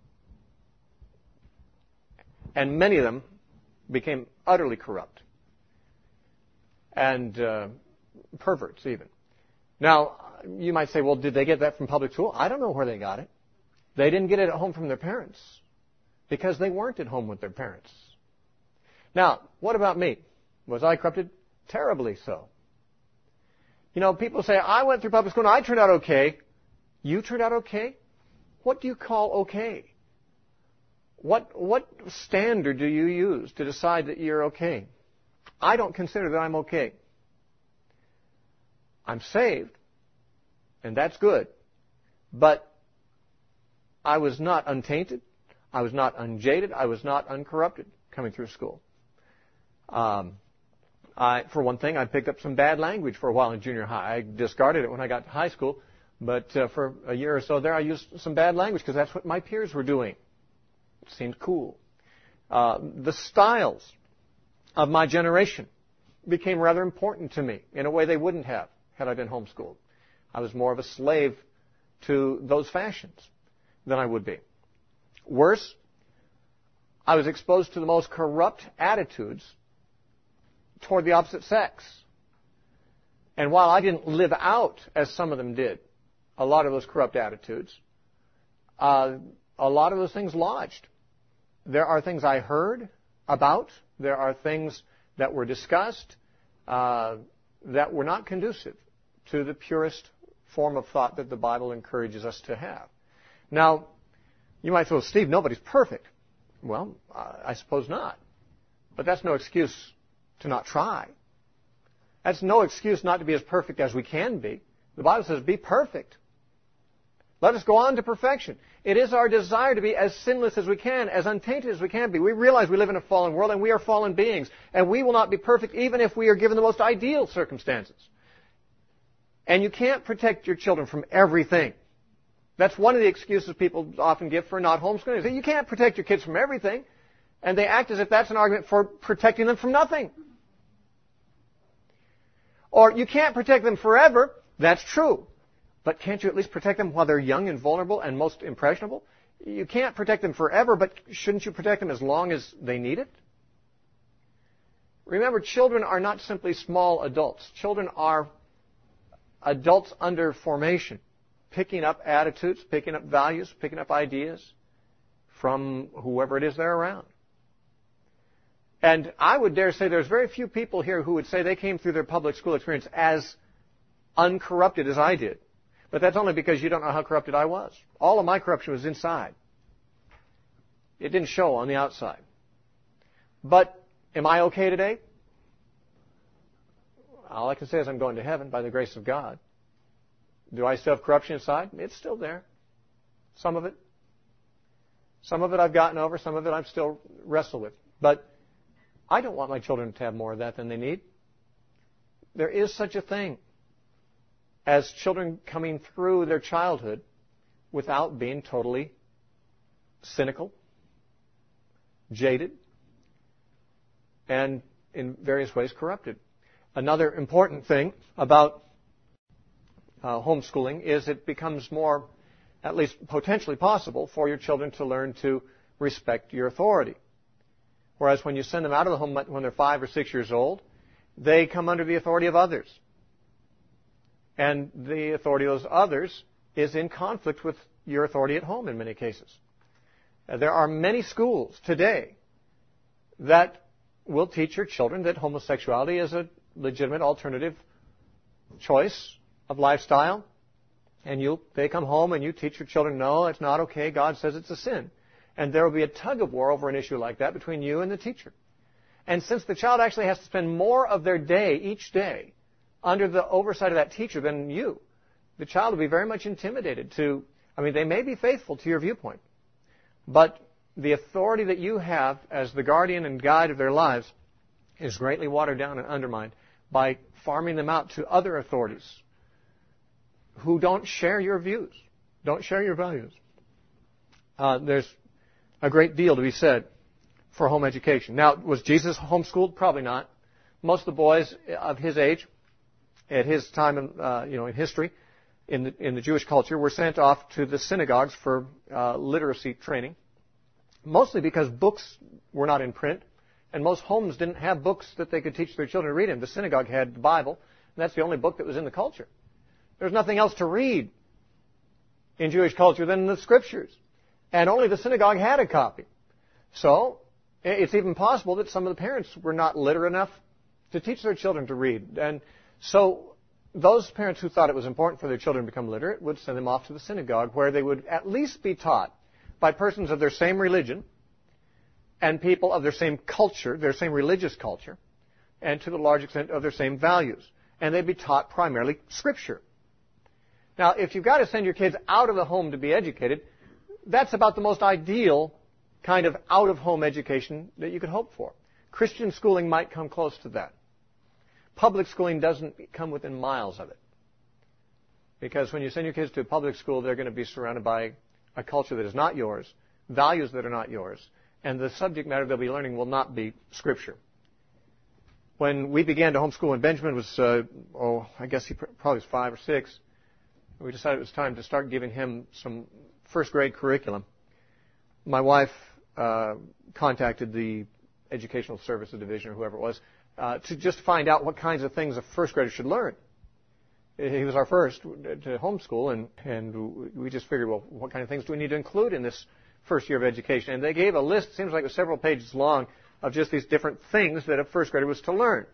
And many of them became utterly corrupt. And uh, perverts, even. Now, you might say, well, did they get that from public school? I don't know where they got it. They didn't get it at home from their parents because they weren't at home with their parents. Now, what about me? Was I corrupted? Terribly so. You know, people say, I went through public school and I turned out okay. You turned out okay? What do you call okay? What, what standard do you use to decide that you're okay? I don't consider that I'm okay. I'm saved, and that's good. But I was not untainted. I was not unjaded. I was not uncorrupted coming through school. Um, I, for one thing, I picked up some bad language for a while in junior high. I discarded it when I got to high school. But uh, for a year or so there, I used some bad language because that's what my peers were doing. It seemed cool. Uh, the styles of my generation became rather important to me in a way they wouldn't have had I been homeschooled. I was more of a slave to those fashions than I would be. Worse, I was exposed to the most corrupt attitudes toward the opposite sex. And while I didn't live out, as some of them did, a lot of those corrupt attitudes, uh, a lot of those things lodged. There are things I heard about. There are things that were discussed uh, that were not conducive to the purest form of thought that the Bible encourages us to have. Now, you might say, well, Steve, nobody's perfect. Well, uh, I suppose not. But that's no excuse to not try. That's no excuse not to be as perfect as we can be. The Bible says, be perfect. Let us go on to perfection. It is our desire to be as sinless as we can, as untainted as we can be. We realize we live in a fallen world and we are fallen beings. And we will not be perfect even if we are given the most ideal circumstances. And you can't protect your children from everything. That's one of the excuses people often give for not homeschooling. They say, you can't protect your kids from everything. And they act as if that's an argument for protecting them from nothing. Or you can't protect them forever. That's true. But can't you at least protect them while they're young and vulnerable and most impressionable? You can't protect them forever, but shouldn't you protect them as long as they need it? Remember, children are not simply small adults. Children are adults under formation, picking up attitudes, picking up values, picking up ideas from whoever it is they're around. And I would dare say there's very few people here who would say they came through their public school experience as uncorrupted as I did. But that's only because you don't know how corrupted I was. All of my corruption was inside. It didn't show on the outside. But am I okay today? All I can say is I'm going to heaven by the grace of God. Do I still have corruption inside? It's still there. Some of it. Some of it I've gotten over. Some of it I'm still wrestle with. But I don't want my children to have more of that than they need. there is such a thing as children coming through their childhood without being totally cynical, jaded, and in various ways corrupted. Another important thing about uh, homeschooling is it becomes more, at least potentially possible, for your children to learn to respect your authority. Whereas when you send them out of the home when they're five or six years old, they come under the authority of others. And the authority of those others is in conflict with your authority at home in many cases. Uh, there are many schools today that will teach your children that homosexuality is a legitimate alternative choice of lifestyle. And you, they come home and you teach your children, no, it's not okay. God says it's a sin. And there will be a tug of war over an issue like that between you and the teacher. And since the child actually has to spend more of their day each day under the oversight of that teacher than you, the child will be very much intimidated to, I mean, they may be faithful to your viewpoint, but the authority that you have as the guardian and guide of their lives is greatly watered down and undermined by farming them out to other authorities who don't share your views, don't share your values. Uh, there's a great deal to be said for home education. Now, was Jesus homeschooled? Probably not. Most of the boys of his age, at his time, in, uh, you know, in history, in the, in the Jewish culture, were sent off to the synagogues for uh, literacy training, mostly because books were not in print, and most homes didn't have books that they could teach their children to read in. The synagogue had the Bible, and that's the only book that was in the culture. There's nothing else to read in Jewish culture than the Scriptures, and only the synagogue had a copy. So it's even possible that some of the parents were not literate enough to teach their children to read. And so those parents who thought it was important for their children to become literate would send them off to the synagogue, where they would at least be taught by persons of their same religion and people of their same culture, their same religious culture, and to the large extent of their same values. And they'd be taught primarily Scripture. Now, if you've got to send your kids out of the home to be educated, that's about the most ideal kind of out-of-home education that you could hope for. Christian schooling might come close to that. Public schooling doesn't come within miles of it. Because when you send your kids to a public school, they're going to be surrounded by a culture that is not yours, values that are not yours, and the subject matter they'll be learning will not be Scripture. When we began to homeschool, when Benjamin was, uh, oh, I guess he probably was five or six, we decided it was time to start giving him some first grade curriculum. My wife uh, contacted the Educational Services Division or whoever it was uh, to just find out what kinds of things a first grader should learn. He was our first to homeschool, and, and we just figured, well, what kind of things do we need to include in this first year of education? And they gave a list, it seems like it was several pages long, of just these different things that a first grader was to learn.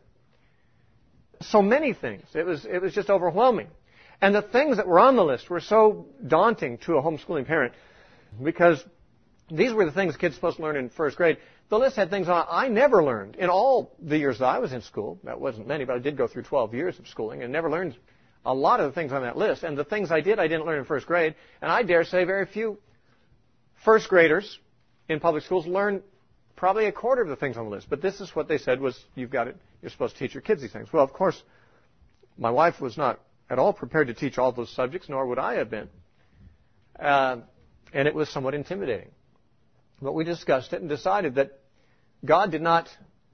So many things. It was, it was just overwhelming. And the things that were on the list were so daunting to a homeschooling parent because these were the things kids were supposed to learn in first grade. The list had things on I never learned in all the years that I was in school. That wasn't many, but I did go through twelve years of schooling and never learned a lot of the things on that list. And the things I did, I didn't learn in first grade. And I dare say very few first graders in public schools learn probably a quarter of the things on the list. But this is what they said was, you've got it, you're supposed to teach your kids these things. Well, of course, my wife was not at all prepared to teach all those subjects, nor would I have been. Uh, and it was somewhat intimidating. But we discussed it and decided that God did not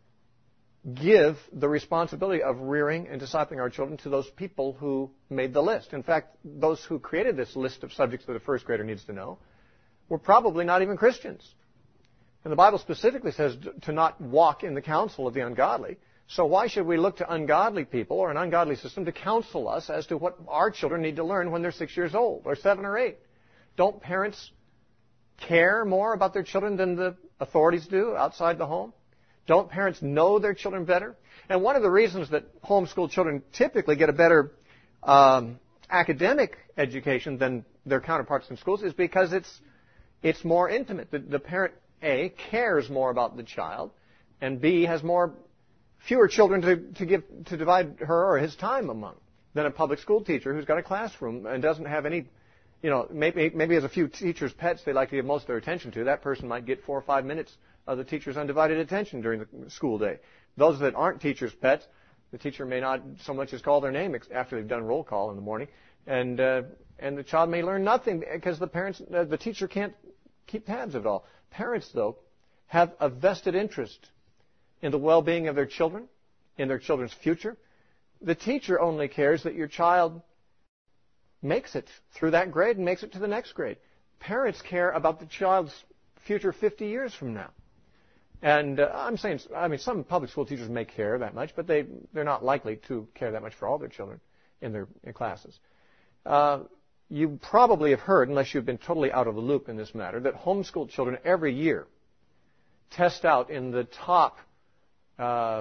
give the responsibility of rearing and discipling our children to those people who made the list. In fact, those who created this list of subjects that a first grader needs to know were probably not even Christians. And the Bible specifically says to not walk in the counsel of the ungodly. So why should we look to ungodly people or an ungodly system to counsel us as to what our children need to learn when they're six years old or seven or eight? Don't parents care more about their children than the authorities do outside the home? Don't parents know their children better? And one of the reasons that homeschool children typically get a better um, academic education than their counterparts in schools is because it's it's more intimate. The, the parent, A, cares more about the child, and B, has more fewer children to, to give to divide her or his time among than a public school teacher who's got a classroom and doesn't have any, you know, maybe maybe has a few teachers' pets they like to give most of their attention to. That person might get four or five minutes of the teacher's undivided attention during the school day. Those that aren't teachers' pets, The teacher may not so much as call their name after they've done roll call in the morning, and uh, and the child may learn nothing because the parents, uh, the teacher can't keep tabs of it all. Parents, though, have a vested interest in the well-being of their children, in their children's future. The teacher only cares that your child makes it through that grade and makes it to the next grade. Parents care about the child's future fifty years from now. And uh, I'm saying, I mean, some public school teachers may care that much, but they, they're not likely to care that much for all their children in their in classes. Uh, you probably have heard, unless you've been totally out of the loop in this matter, that homeschooled children every year test out in the top uh,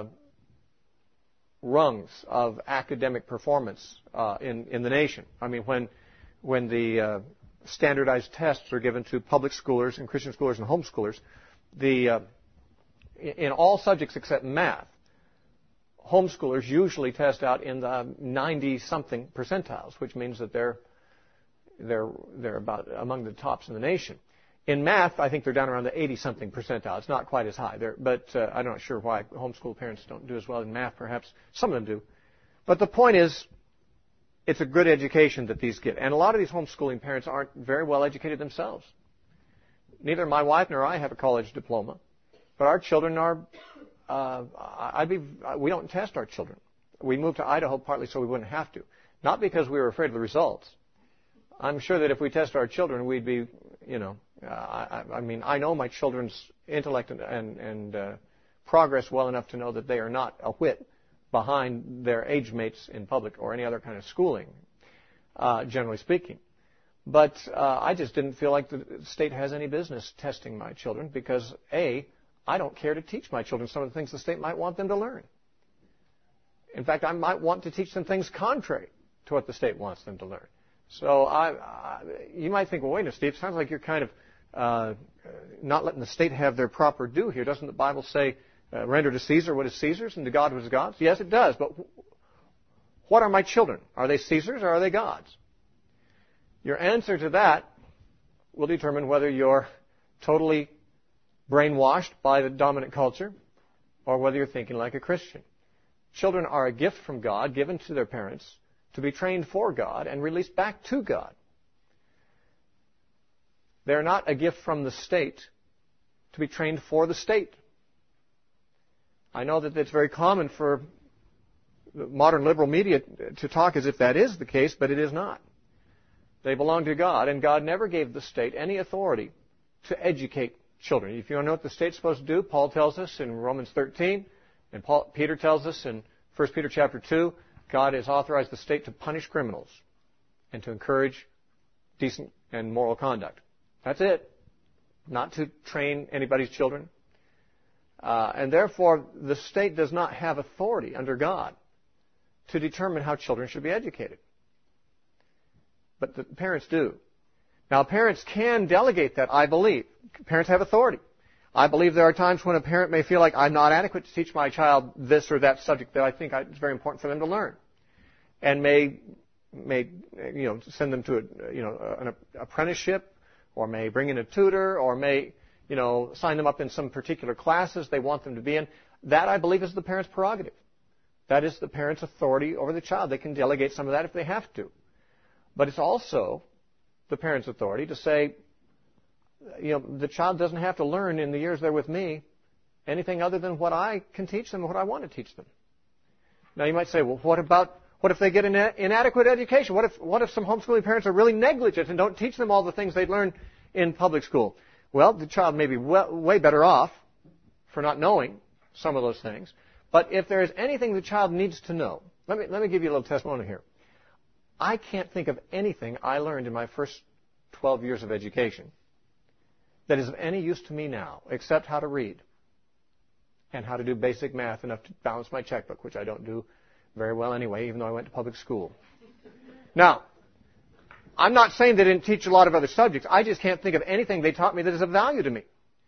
rungs of academic performance uh, in, in the nation. I mean, when, when the uh, standardized tests are given to public schoolers and Christian schoolers and homeschoolers, the uh, in all subjects except math, homeschoolers usually test out in the ninety-something percentiles, which means that they're they're they're about among the tops in the nation. In math, I think they're down around the eighty-something percentile. It's not quite as high, they're, but uh, I'm not sure why homeschool parents don't do as well in math. Perhaps some of them do. But the point is, it's a good education that these get, and a lot of these homeschooling parents aren't very well educated themselves. Neither my wife nor I have a college diploma. But our children are, uh, I'd be, we don't test our children. We moved to Idaho partly so we wouldn't have to. Not because we were afraid of the results. I'm sure that if we test our children, we'd be, you know, uh, I, I mean, I know my children's intellect and, and, and uh, progress well enough to know that they are not a whit behind their age mates in public or any other kind of schooling, uh, generally speaking. But uh, I just didn't feel like the state has any business testing my children because, A, I don't care to teach my children some of the things the state might want them to learn. In fact, I might want to teach them things contrary to what the state wants them to learn. So I, I, you might think, well, wait a minute, Steve, it sounds like you're kind of uh, not letting the state have their proper due here. Doesn't the Bible say, uh, render to Caesar what is Caesar's and to God what is God's? Yes, it does. But what are my children? Are they Caesar's or are they God's? Your answer to that will determine whether you're totally brainwashed by the dominant culture, or whether you're thinking like a Christian. Children are a gift from God given to their parents to be trained for God and released back to God. They're not a gift from the state to be trained for the state. I know that it's very common for modern liberal media to talk as if that is the case, but it is not. They belong to God, and God never gave the state any authority to educate children. If you want to know what the state's supposed to do, Paul tells us in Romans thirteen, and Paul, Peter tells us in First Peter chapter two, God has authorized the state to punish criminals and to encourage decent and moral conduct. That's it. Not to train anybody's children. Uh, and therefore, the state does not have authority under God to determine how children should be educated. But the parents do. Now, parents can delegate that, I believe. Parents have authority. I believe there are times when a parent may feel like I'm not adequate to teach my child this or that subject that I think it's very important for them to learn, and may may you know send them to a you know an apprenticeship, or may bring in a tutor, or may you know sign them up in some particular classes they want them to be in. That, I believe, is the parent's prerogative. That is the parent's authority over the child. They can delegate some of that if they have to, but it's also the parent's authority to say, you know, the child doesn't have to learn in the years they're with me anything other than what I can teach them and what I want to teach them. Now, you might say, well, what about, what if they get an inadequate education? What if, what if some homeschooling parents are really negligent and don't teach them all the things they'd learn in public school? Well, the child may be well, way better off for not knowing some of those things. But if there is anything the child needs to know, let me, let me give you a little testimony here. I can't think of anything I learned in my first twelve years of education that is of any use to me now, except how to read and how to do basic math enough to balance my checkbook, which I don't do very well anyway, even though I went to public school. Now, I'm not saying they didn't teach a lot of other subjects. I just can't think of anything they taught me that is of value to me.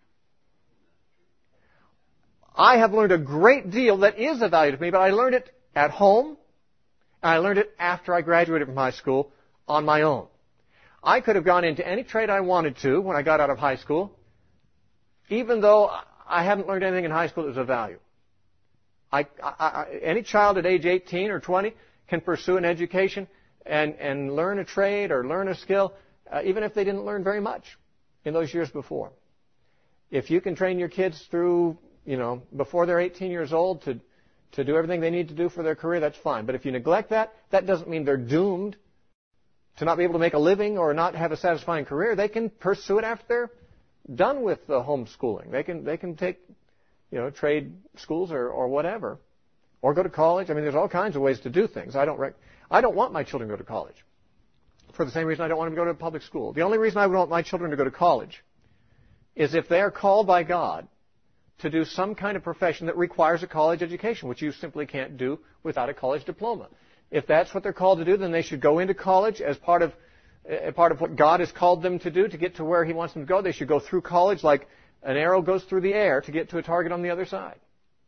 I have learned a great deal that is of value to me, but I learned it at home, and I learned it after I graduated from high school on my own. I could have gone into any trade I wanted to when I got out of high school, even though I hadn't learned anything in high school that was of value. I, I, I, any child at age eighteen or twenty can pursue an education and, and learn a trade or learn a skill, uh, even if they didn't learn very much in those years before. If you can train your kids through, you know, before they're eighteen years old to, to do everything they need to do for their career, that's fine. But if you neglect that, that doesn't mean they're doomed to not be able to make a living or not have a satisfying career. They can pursue it after they're done with the homeschooling. They can, they can take, you know, trade schools or, or whatever, or go to college. I mean, there's all kinds of ways to do things. I don't, rec- I don't want my children to go to college for the same reason I don't want them to go to a public school. The only reason I would want my children to go to college is if they are called by God to do some kind of profession that requires a college education, which you simply can't do without a college diploma. If that's what they're called to do, then they should go into college as part of, uh, part of what God has called them to do to get to where He wants them to go. They should go through college like an arrow goes through the air to get to a target on the other side.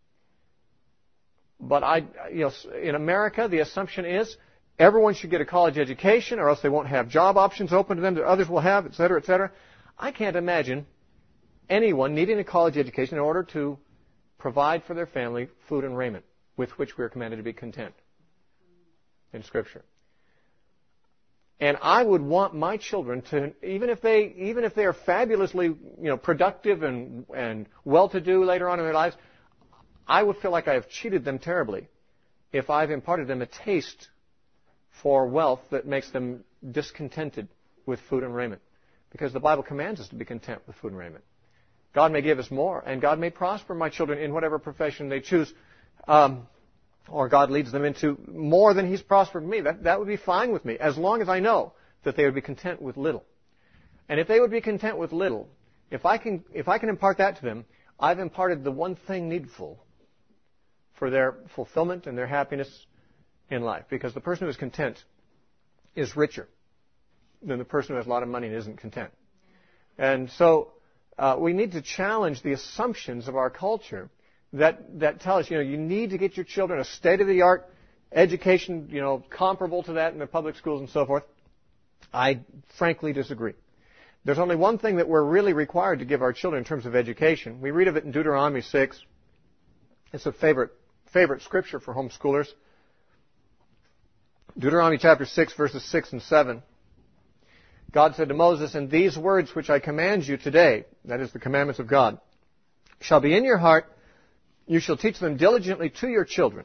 But I, you know, in America, the assumption is everyone should get a college education or else they won't have job options open to them that others will have, et cetera, et cetera. I can't imagine anyone needing a college education in order to provide for their family food and raiment, with which we are commanded to be content in Scripture. And I would want my children to, even if they, even if they are fabulously, you know, productive and and well-to-do later on in their lives, I would feel like I have cheated them terribly if I've imparted them a taste for wealth that makes them discontented with food and raiment, because the Bible commands us to be content with food and raiment. God may give us more, and God may prosper my children in whatever profession they choose, um, or God leads them into more than He's prospered me. That, that would be fine with me, as long as I know that they would be content with little. And if they would be content with little, if I can, if I can impart that to them, I've imparted the one thing needful for their fulfillment and their happiness in life. Because the person who is content is richer than the person who has a lot of money and isn't content. And so, Uh, we need to challenge the assumptions of our culture that, that tell us, you know, you need to get your children a state-of-the-art education, you know, comparable to that in the public schools and so forth. I frankly disagree. There's only one thing that we're really required to give our children in terms of education. We read of it in Deuteronomy six. It's a favorite, favorite scripture for homeschoolers. Deuteronomy chapter six, verses six and seven. God said to Moses, "And these words which I command you today," that is the commandments of God, "shall be in your heart. You shall teach them diligently to your children,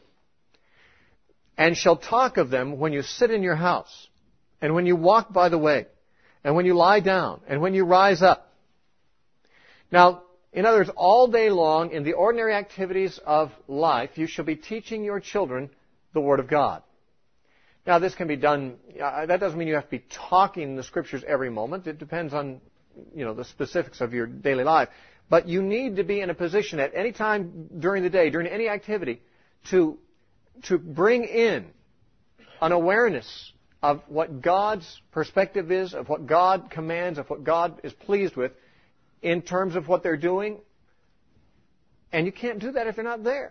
and shall talk of them when you sit in your house, and when you walk by the way, and when you lie down, and when you rise up." Now, in other words, all day long, in the ordinary activities of life, you shall be teaching your children the Word of God. Now, this can be done, uh, that doesn't mean you have to be talking the Scriptures every moment. It depends on, you know, the specifics of your daily life. But you need to be in a position at any time during the day, during any activity, to, to bring in an awareness of what God's perspective is, of what God commands, of what God is pleased with in terms of what they're doing. And you can't do that if they're not there.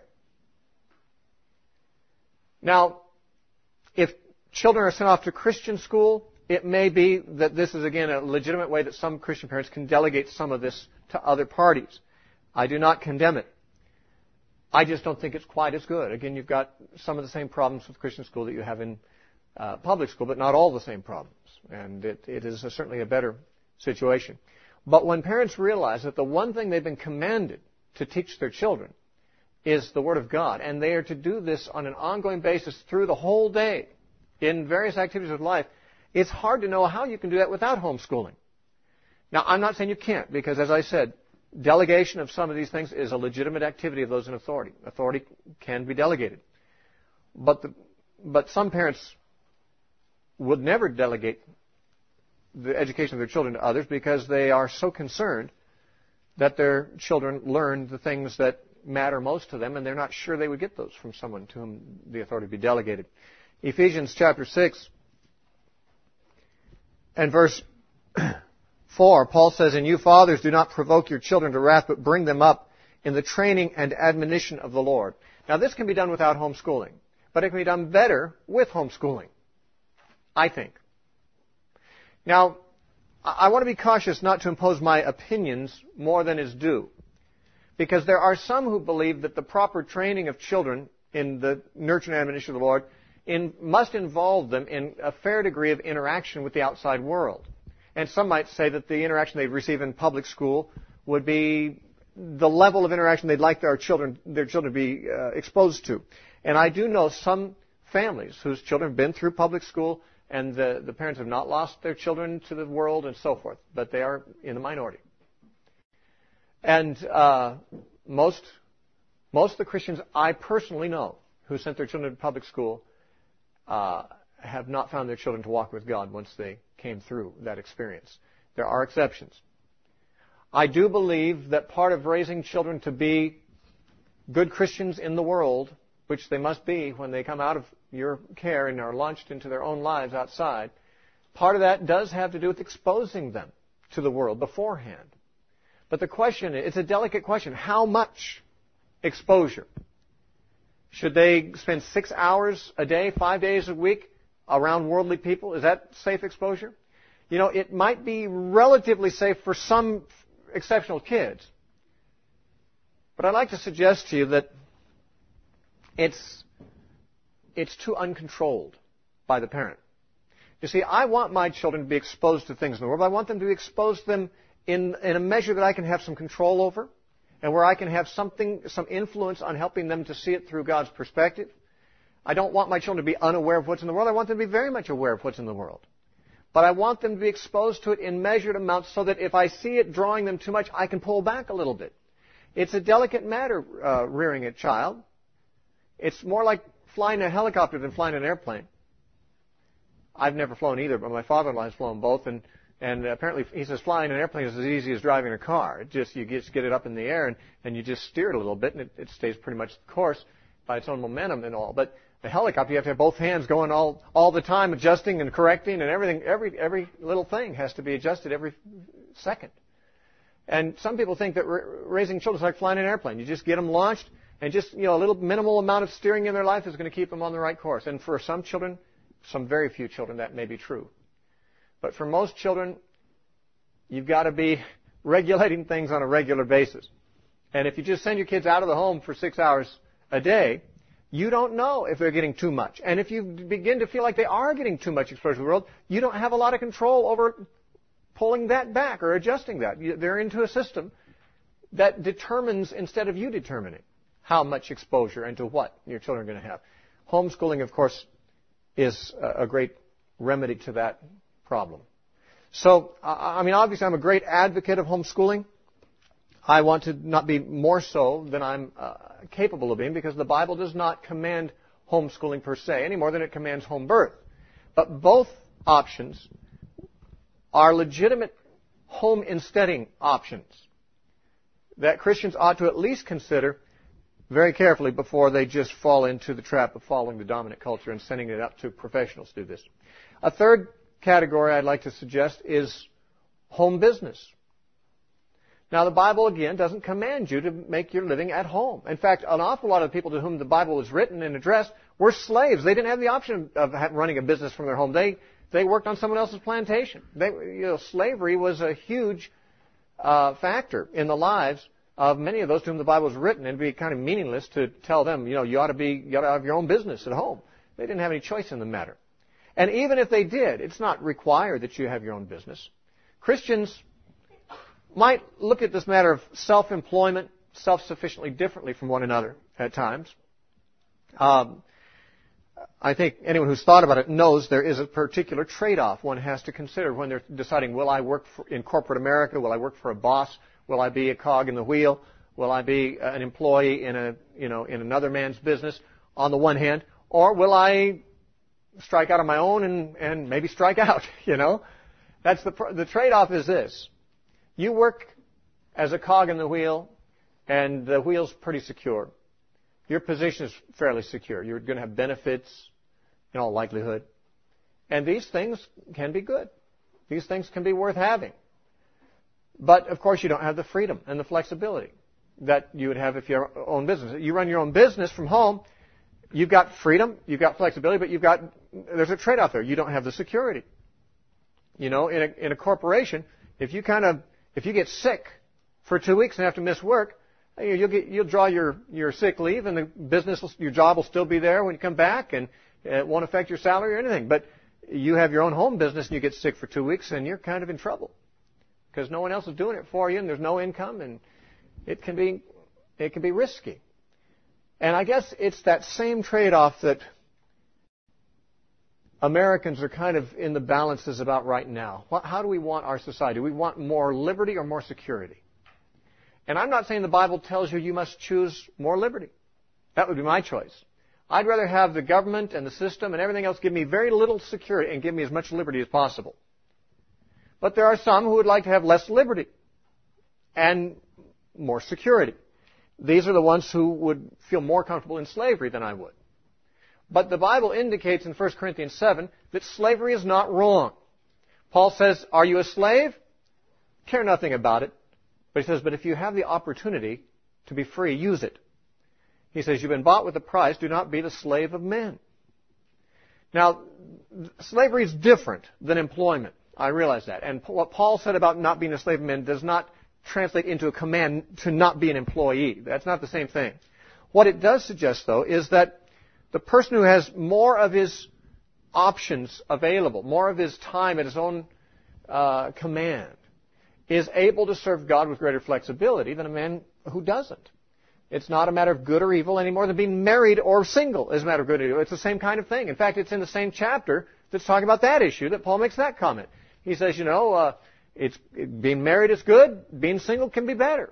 Now, if children are sent off to Christian school, it may be that this is, again, a legitimate way that some Christian parents can delegate some of this to other parties. I do not condemn it. I just don't think it's quite as good. Again, you've got some of the same problems with Christian school that you have in uh, public school, but not all the same problems. And it, it is a, certainly a better situation. But when parents realize that the one thing they've been commanded to teach their children is the Word of God, and they are to do this on an ongoing basis through the whole day in various activities of life, it's hard to know how you can do that without homeschooling. Now, I'm not saying you can't, because as I said, delegation of some of these things is a legitimate activity of those in authority. Authority can be delegated. But the, but some parents would never delegate the education of their children to others because they are so concerned that their children learn the things that matter most to them, and they're not sure they would get those from someone to whom the authority would be delegated. Ephesians chapter six and verse four, Paul says, "And you fathers, do not provoke your children to wrath, but bring them up in the training and admonition of the Lord." Now, this can be done without homeschooling, but it can be done better with homeschooling, I think. Now, I want to be cautious not to impose my opinions more than is due. Because there are some who believe that the proper training of children in the nurture and admonition of the Lord in, must involve them in a fair degree of interaction with the outside world. And some might say that the interaction they receive in public school would be the level of interaction they'd like their children, their children to be uh, exposed to. And I do know some families whose children have been through public school and the, the parents have not lost their children to the world and so forth, but they are in the minority. And uh, most most of the Christians I personally know who sent their children to public school uh, have not found their children to walk with God once they came through that experience. There are exceptions. I do believe that part of raising children to be good Christians in the world, which they must be when they come out of your care and are launched into their own lives outside, part of that does have to do with exposing them to the world beforehand. But the question, it's a delicate question. How much exposure? Should they spend six hours a day, five days a week around worldly people? Is that safe exposure? You know, it might be relatively safe for some exceptional kids. But I'd like to suggest to you that it's, it's too uncontrolled by the parent. You see, I want my children to be exposed to things in the world, but I want them to be exposed to them in, in a measure that I can have some control over and where I can have something, some influence on helping them to see it through God's perspective. I don't want my children to be unaware of what's in the world. I want them to be very much aware of what's in the world. But I want them to be exposed to it in measured amounts so that if I see it drawing them too much, I can pull back a little bit. It's a delicate matter, uh, rearing a child. It's more like flying a helicopter than flying an airplane. I've never flown either, but my father-in-law has flown both, and, and apparently he says flying an airplane is as easy as driving a car. It just, you just get it up in the air, and, and you just steer it a little bit, and it, it stays pretty much the course by its own momentum and all. But the helicopter, you have to have both hands going all, all the time, adjusting and correcting, and everything, every, every little thing has to be adjusted every second. And some people think that ra- raising children is like flying an airplane. You just get them launched, and just, you know, a little minimal amount of steering in their life is going to keep them on the right course. And for some children, some very few children, that may be true. But for most children, you've got to be regulating things on a regular basis. And if you just send your kids out of the home for six hours a day, you don't know if they're getting too much. And if you begin to feel like they are getting too much exposure to the world, you don't have a lot of control over pulling that back or adjusting that. They're into a system that determines, instead of you determining, how much exposure and to what your children are going to have. Homeschooling, of course, is a great remedy to that problem. So, I mean, obviously I'm a great advocate of homeschooling. I want to not be more so than I'm uh, capable of being, because the Bible does not command homeschooling per se, any more than it commands home birth. But both options are legitimate home insteading options that Christians ought to at least consider very carefully before they just fall into the trap of following the dominant culture and sending it up to professionals to do this. A third category I'd like to suggest is home business. Now, the Bible, again, doesn't command you to make your living at home. In fact, an awful lot of the people to whom the Bible was written and addressed were slaves. They didn't have the option of running a business from their home. They they worked on someone else's plantation. They, you know, slavery was a huge uh, factor in the lives of many of those to whom the Bible was written, and it'd be kind of meaningless to tell them, you know, you ought to be, you ought to have your own business at home. They didn't have any choice in the matter. And even if they did, it's not required that you have your own business. Christians might look at this matter of self-employment self-sufficiently differently from one another at times. Um, I think anyone who's thought about it knows there is a particular trade-off one has to consider when they're deciding, will I work for, in corporate America? Will I work for a boss? Will I be a cog in the wheel? Will I be an employee in a, you know, in another man's business on the one hand? Or will I strike out on my own and, and maybe strike out, you know? That's the, the trade-off is this. You work as a cog in the wheel, and the wheel's pretty secure. Your position is fairly secure. You're going to have benefits in all likelihood. And these things can be good. These things can be worth having. But, of course, you don't have the freedom and the flexibility that you would have if you own business. You run your own business from home, you've got freedom, you've got flexibility, but you've got, there's a trade-off there. You don't have the security. You know, in a, in a corporation, if you kind of, if you get sick for two weeks and have to miss work, You'll get, you'll draw your, your sick leave, and the business, will, your job will still be there when you come back, and it won't affect your salary or anything. But you have your own home business, and you get sick for two weeks, and you're kind of in trouble because no one else is doing it for you, and there's no income, and it can be, it can be risky. And I guess it's that same trade-off that Americans are kind of in the balances about right now. How do we want our society? Do we want more liberty or more security? And I'm not saying the Bible tells you you must choose more liberty. That would be my choice. I'd rather have the government and the system and everything else give me very little security and give me as much liberty as possible. But there are some who would like to have less liberty and more security. These are the ones who would feel more comfortable in slavery than I would. But the Bible indicates in First Corinthians seven that slavery is not wrong. Paul says, are you a slave? Care nothing about it. But he says, but if you have the opportunity to be free, use it. He says, you've been bought with a price. Do not be the slave of men. Now, slavery is different than employment. I realize that. And what Paul said about not being a slave of men does not translate into a command to not be an employee. That's not the same thing. What it does suggest, though, is that the person who has more of his options available, more of his time at his own uh, command, is able to serve God with greater flexibility than a man who doesn't. It's not a matter of good or evil any more than being married or single is a matter of good or evil. It's the same kind of thing. In fact, it's in the same chapter that's talking about that issue that Paul makes that comment. He says, you know, uh, it's being married is good. Being single can be better.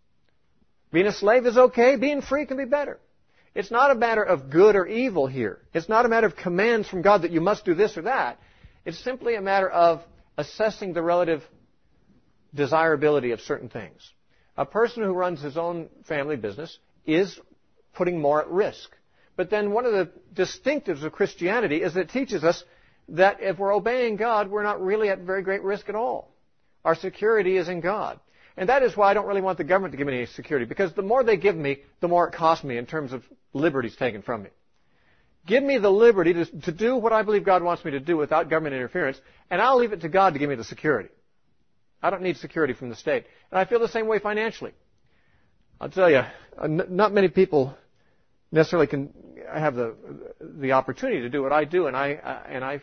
Being a slave is okay. Being free can be better. It's not a matter of good or evil here. It's not a matter of commands from God that you must do this or that. It's simply a matter of assessing the relative desirability of certain things. A person who runs his own family business is putting more at risk. But then one of the distinctives of Christianity is that it teaches us that if we're obeying God, we're not really at very great risk at all. Our security is in God. And that is why I don't really want the government to give me any security, because the more they give me, the more it costs me in terms of liberties taken from me. Give me the liberty to, to do what I believe God wants me to do without government interference, and I'll leave it to God to give me the security. I don't need security from the state. And I feel the same way financially. I'll tell you, not many people necessarily can have the the opportunity to do what I do, and I and I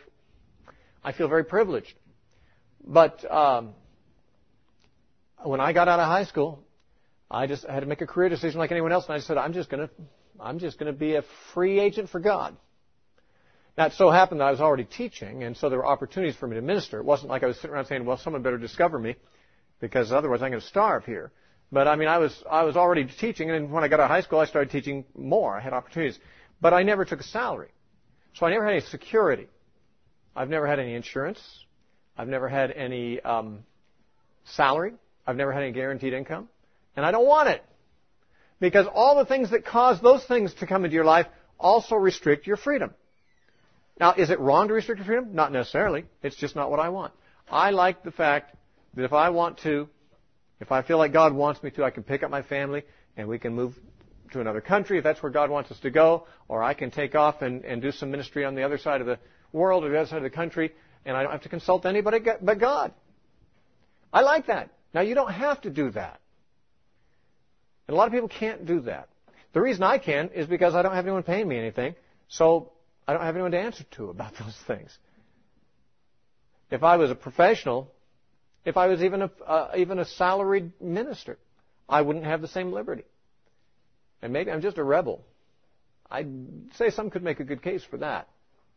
I feel very privileged. But um, when I got out of high school, I just had to make a career decision like anyone else, and I said, I'm just going to I'm just going to be a free agent for God. Now, it so happened that I was already teaching, and so there were opportunities for me to minister. It wasn't like I was sitting around saying, well, someone better discover me, because otherwise I'm going to starve here. But, I mean, I was I was already teaching, and when I got out of high school, I started teaching more. I had opportunities. But I never took a salary. So I never had any security. I've never had any insurance. I've never had any um, salary. I've never had any guaranteed income. And I don't want it. Because all the things that cause those things to come into your life also restrict your freedom. Now, is it wrong to restrict your freedom? Not necessarily. It's just not what I want. I like the fact that if I want to, if I feel like God wants me to, I can pick up my family and we can move to another country if that's where God wants us to go, or I can take off and, and do some ministry on the other side of the world or the other side of the country, and I don't have to consult anybody but God. I like that. Now, you don't have to do that. And a lot of people can't do that. The reason I can is because I don't have anyone paying me anything, so I don't have anyone to answer to about those things. If I was a professional, if I was even a, uh, even a salaried minister, I wouldn't have the same liberty. And maybe I'm just a rebel. I'd say some could make a good case for that.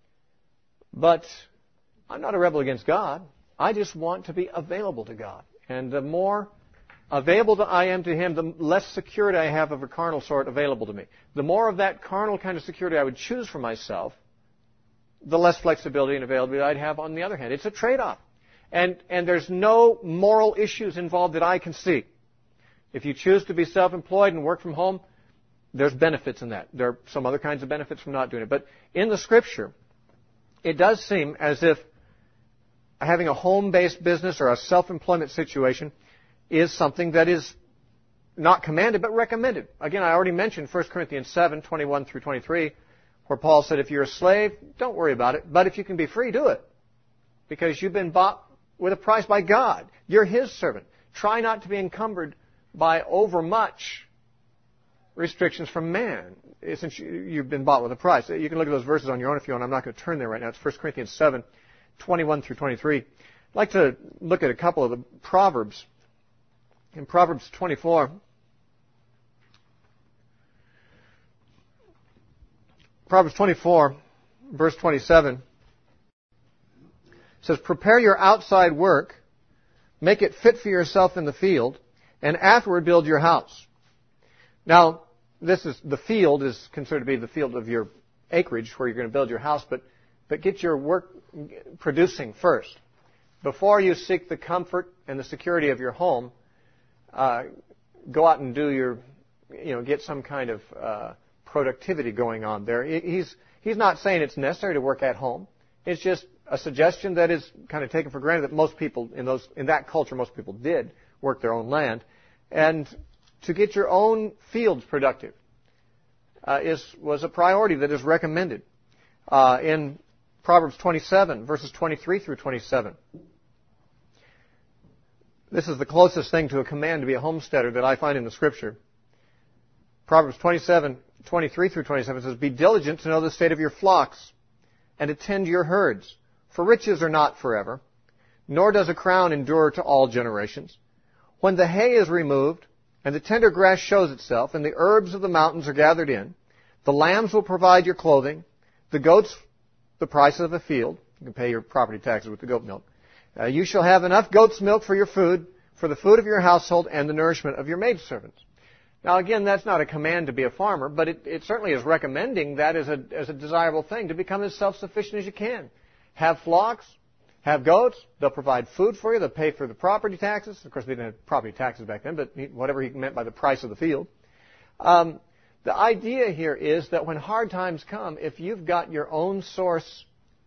But I'm not a rebel against God. I just want to be available to God. And the more available that I am to Him, the less security I have of a carnal sort available to me. The more of that carnal kind of security I would choose for myself, the less flexibility and availability I'd have on the other hand. It's a trade-off. And, and there's no moral issues involved that I can see. If you choose to be self-employed and work from home, there's benefits in that. There are some other kinds of benefits from not doing it. But in the Scripture, it does seem as if having a home-based business or a self-employment situation is something that is not commanded but recommended. Again, I already mentioned First Corinthians seven, twenty-one through twenty-three, where Paul said, if you're a slave, don't worry about it. But if you can be free, do it. Because you've been bought with a price by God. You're His servant. Try not to be encumbered by overmuch restrictions from man, since you've been bought with a price. You can look at those verses on your own if you want. I'm not going to turn there right now. It's First Corinthians seven, twenty-one through twenty-three. I'd like to look at a couple of the Proverbs. In Proverbs twenty-four, Proverbs twenty-four, verse twenty-seven, says, "Prepare your outside work, make it fit for yourself in the field, and afterward build your house." Now, this is the field is considered to be the field of your acreage where you're going to build your house, but but get your work producing first. Before you seek the comfort and the security of your home, uh, go out and do your, you know, get some kind of uh, productivity going on there. He's he's not saying it's necessary to work at home. It's just a suggestion that is kind of taken for granted that most people in those in that culture, most people did work their own land, and to get your own fields productive uh, is was a priority that is recommended uh, in Proverbs twenty-seven, verses twenty-three through twenty-seven. This is the closest thing to a command to be a homesteader that I find in the Scripture. Proverbs twenty-seven, twenty-three through twenty-seven says, "Be diligent to know the state of your flocks, and attend your herds. For riches are not forever, nor does a crown endure to all generations. When the hay is removed, and the tender grass shows itself, and the herbs of the mountains are gathered in, the lambs will provide your clothing, the goats the price of a field." You can pay your property taxes with the goat milk. Uh, "you shall have enough goat's milk for your food, for the food of your household, and the nourishment of your maidservants." Now, again, that's not a command to be a farmer, but it, it certainly is recommending that as a, as a desirable thing, to become as self-sufficient as you can. Have flocks, have goats, they'll provide food for you, they'll pay for the property taxes. Of course, they didn't have property taxes back then, but whatever he meant by the price of the field. Um, the idea here is that when hard times come, if you've got your own source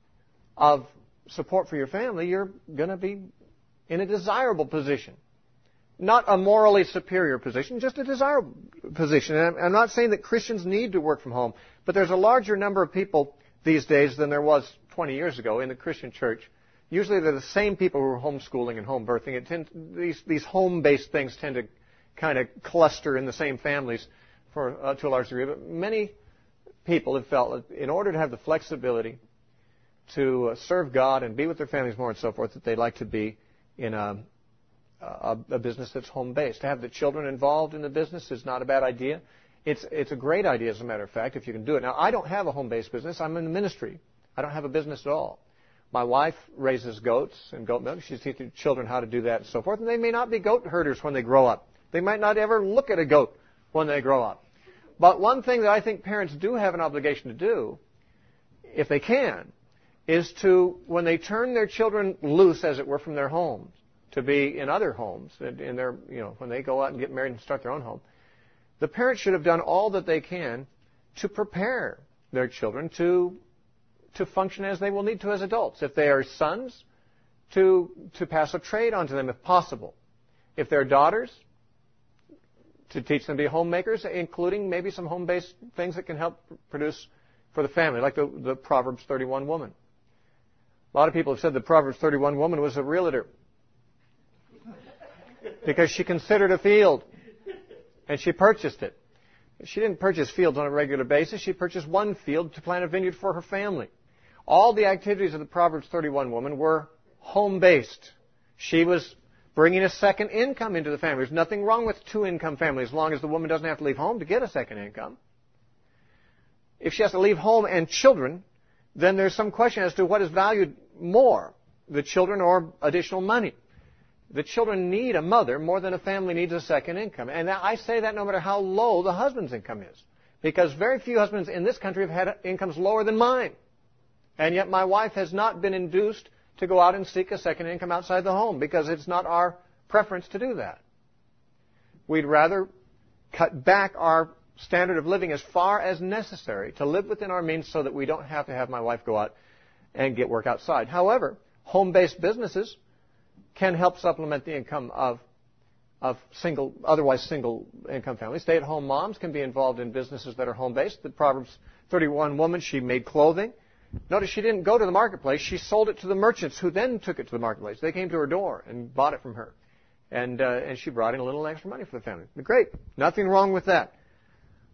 of support for your family, you're going to be in a desirable position. Not a morally superior position, just a desirable position. And I'm not saying that Christians need to work from home, but there's a larger number of people these days than there was twenty years ago in the Christian church. Usually they're the same people who are homeschooling and home birthing. It tend, these, these home-based things tend to kind of cluster in the same families for, uh, to a large degree. But many people have felt that in order to have the flexibility to uh, serve God and be with their families more and so forth, that they'd like to be in a, a, a business that's home-based. To have the children involved in the business is not a bad idea. It's, it's a great idea, as a matter of fact, if you can do it. Now, I don't have a home-based business. I'm in the ministry. I don't have a business at all. My wife raises goats and goat milk. She's teaching children how to do that and so forth. And they may not be goat herders when they grow up. They might not ever look at a goat when they grow up. But one thing that I think parents do have an obligation to do, if they can, is to, when they turn their children loose, as it were, from their homes, to be in other homes, in their, you know, when they go out and get married and start their own home, the parents should have done all that they can to prepare their children to to function as they will need to as adults. If they are sons, to to pass a trade on to them if possible. If they're daughters, to teach them to be homemakers, including maybe some home-based things that can help produce for the family, like the, the Proverbs thirty-one woman. A lot of people have said the Proverbs thirty-one woman was a realtor because she considered a field and she purchased it. She didn't purchase fields on a regular basis. She purchased one field to plant a vineyard for her family. All the activities of the Proverbs thirty-one woman were home-based. She was bringing a second income into the family. There's nothing wrong with two-income family as long as the woman doesn't have to leave home to get a second income. If she has to leave home and children, then there's some question as to what is valued more, the children or additional money. The children need a mother more than a family needs a second income. And I say that no matter how low the husband's income is. Because very few husbands in this country have had incomes lower than mine. And yet my wife has not been induced to go out and seek a second income outside the home because it's not our preference to do that. We'd rather cut back our standard of living as far as necessary to live within our means so that we don't have to have my wife go out and get work outside. However, home-based businesses can help supplement the income of of single, otherwise single income families. Stay-at-home moms can be involved in businesses that are home-based. The Proverbs thirty-one woman, she made clothing. Notice she didn't go to the marketplace. She sold it to the merchants who then took it to the marketplace. They came to her door and bought it from her. And uh, and she brought in a little extra money for the family. Great. Nothing wrong with that.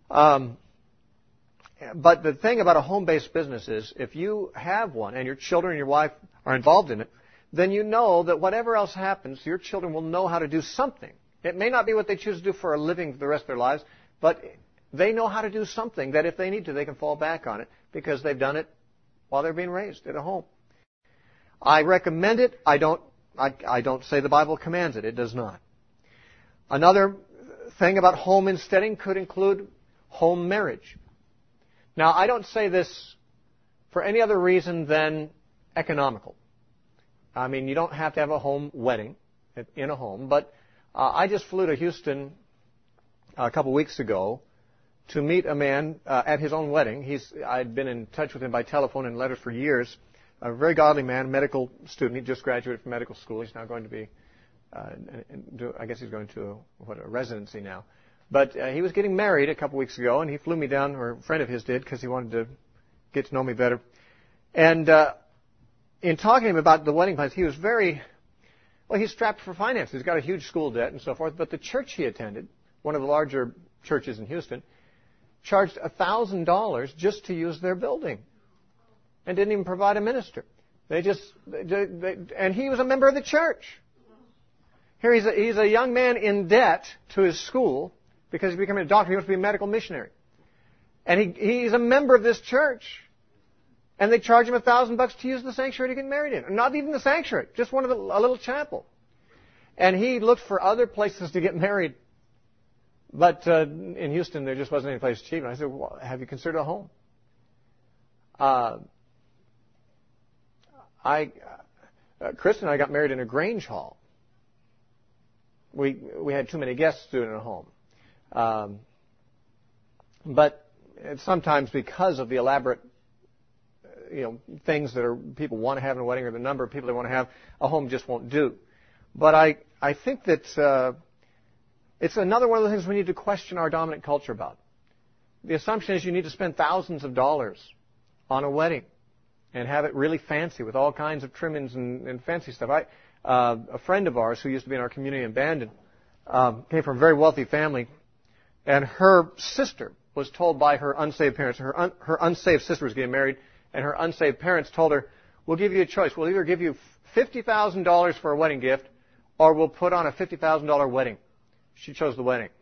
Um, but the thing about a home-based business is if you have one and your children and your wife are involved in it, then you know that whatever else happens, your children will know how to do something. It may not be what they choose to do for a living for the rest of their lives, but they know how to do something that if they need to, they can fall back on it because they've done it while they're being raised at a home. I recommend it. I don't, I, I don't say the Bible commands it. It does not. Another thing about home insteading could include home marriage. Now, I don't say this for any other reason than economical. I mean, you don't have to have a home wedding in a home, but uh, I just flew to Houston a couple weeks ago to meet a man uh, at his own wedding. He's I'd been in touch with him by telephone and letters for years. A very godly man, medical student. He just graduated from medical school. He's now going to be, uh, do, I guess he's going to a, what a residency now. But uh, he was getting married a couple weeks ago, and he flew me down, or a friend of his did, because he wanted to get to know me better. And uh, in talking to him about the wedding plans, he was very, well, he's strapped for finances. He's got a huge school debt and so forth. But the church he attended, one of the larger churches in Houston, charged one thousand dollars just to use their building and didn't even provide a minister. They just, they, they, and he was a member of the church. Here he's a, he's a young man in debt to his school because he's becoming a doctor. He wants to be a medical missionary. And he, he's a member of this church. And they charge him a thousand bucks to use the sanctuary to get married in. Not even the sanctuary, just one of the, a little chapel. And he looked for other places to get married. But uh, in Houston, there just wasn't any place cheap. And I said, well, have you considered a home? Uh, I, uh, Chris and I got married in a Grange Hall. We we had too many guests to do it in a home. Um, but sometimes because of the elaborate, you know, things that are people want to have in a wedding or the number of people they want to have, a home just won't do. But I I think that uh, it's another one of the things we need to question our dominant culture about. The assumption is you need to spend thousands of dollars on a wedding and have it really fancy with all kinds of trimmings and, and fancy stuff. I, uh, a friend of ours who used to be in our community in Bandon um, came from a very wealthy family, and her sister was told by her unsaved parents, her, un, her unsaved sister was getting married, and her unsaved parents told her, we'll give you a choice. We'll either give you fifty thousand dollars for a wedding gift, or we'll put on a fifty thousand dollars wedding. She chose the wedding.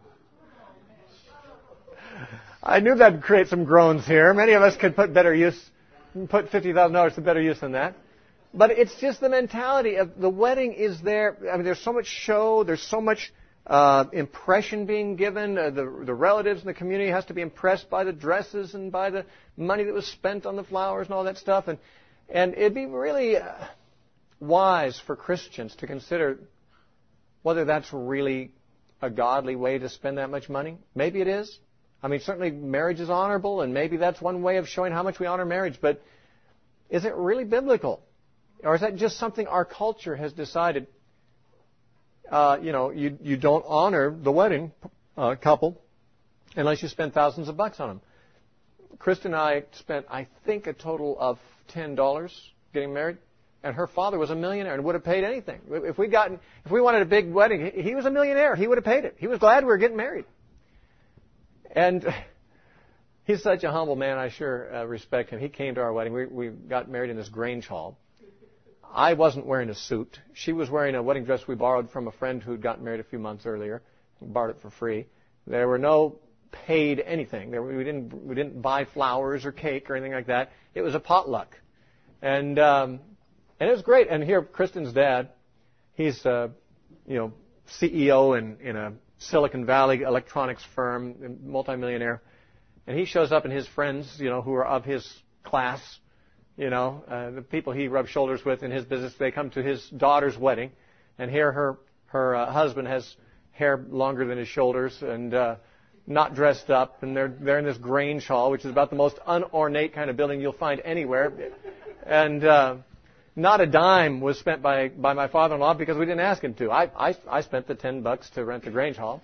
I knew that would create some groans here. Many of us could put better use, put fifty thousand dollars to better use than that. But it's just the mentality of the wedding is there. I mean, there's so much show. There's so much uh, impression being given. Uh, the, the relatives in the community has to be impressed by the dresses and by the money that was spent on the flowers and all that stuff. And, and it'd be really uh, wise for Christians to consider whether that's really a godly way to spend that much money. Maybe it is. I mean, certainly marriage is honorable, and maybe that's one way of showing how much we honor marriage. But is it really biblical? Or is that just something our culture has decided, uh, you know, you, you don't honor the wedding uh, couple unless you spend thousands of bucks on them. Kristen and I spent, I think, a total of ten dollars getting married. And her father was a millionaire and would have paid anything. If we got, if we wanted a big wedding, he was a millionaire. He would have paid it. He was glad we were getting married. And he's such a humble man. I sure uh, respect him. He came to our wedding. We, we got married in this Grange Hall. I wasn't wearing a suit. She was wearing a wedding dress we borrowed from a friend who'd gotten married a few months earlier. We borrowed it for free. There were no paid anything. There, we didn't we didn't buy flowers or cake or anything like that. It was a potluck, and um, and it was great. And here, Kristen's dad, he's uh, you know C E O in in a Silicon Valley electronics firm, multimillionaire, and he shows up and his friends, you know, who are of his class. You know, uh, the people he rubs shoulders with in his business, they come to his daughter's wedding, and here her her uh, husband has hair longer than his shoulders and uh, not dressed up, and they're they're in this Grange Hall, which is about the most unornate kind of building you'll find anywhere, and uh, not a dime was spent by by my father-in-law because we didn't ask him to. I I, I spent the ten bucks to rent the Grange Hall.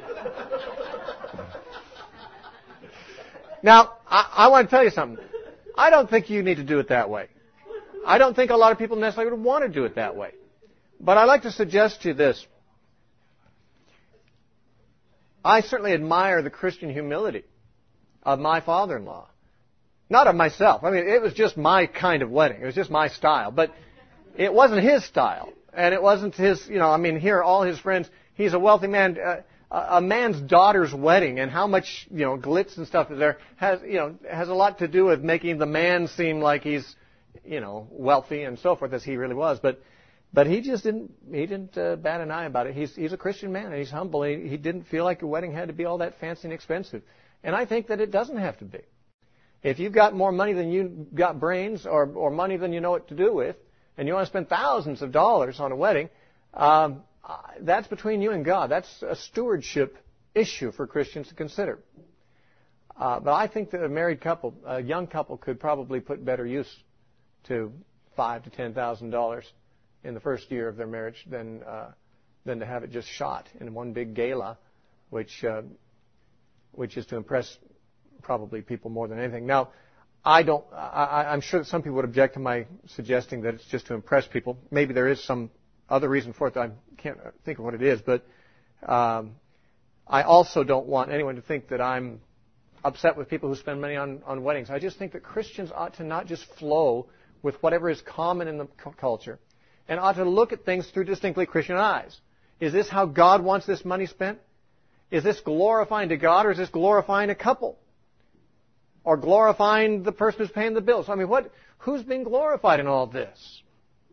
Now I, I want to tell you something. I don't think you need to do it that way. I don't think a lot of people necessarily would want to do it that way. But I'd like to suggest to you this. I certainly admire the Christian humility of my father-in-law. Not of myself. I mean, it was just my kind of wedding. It was just my style. But it wasn't his style. And it wasn't his, you know, I mean, here, all his friends, he's a wealthy man. Uh, a man's daughter's wedding and how much, you know, glitz and stuff is there has, you know, has a lot to do with making the man seem like he's, you know, wealthy and so forth, as he really was. But But he just didn't, he didn't uh, bat an eye about it. He's, he's a Christian man, and he's humble. He, he didn't feel like a wedding had to be all that fancy and expensive. And I think that it doesn't have to be. If you've got more money than you got brains, or, or money than you know what to do with, and you want to spend thousands of dollars on a wedding, um, that's between you and God. That's a stewardship issue for Christians to consider. Uh, but I think that a married couple, a young couple, could probably put better use to five to ten thousand dollars in the first year of their marriage than uh, than to have it just shot in one big gala, which uh, which is to impress probably people more than anything. Now, I don't. I, I'm sure that some people would object to my suggesting that it's just to impress people. Maybe there is some other reason for it that I can't think of what it is. But um, I also don't want anyone to think that I'm upset with people who spend money on, on weddings. I just think that Christians ought to not just flow with whatever is common in the culture, and ought to look at things through distinctly Christian eyes. Is this how God wants this money spent? Is this glorifying to God, or is this glorifying a couple? Or glorifying the person who's paying the bills? I mean, what? Who's being glorified in all this?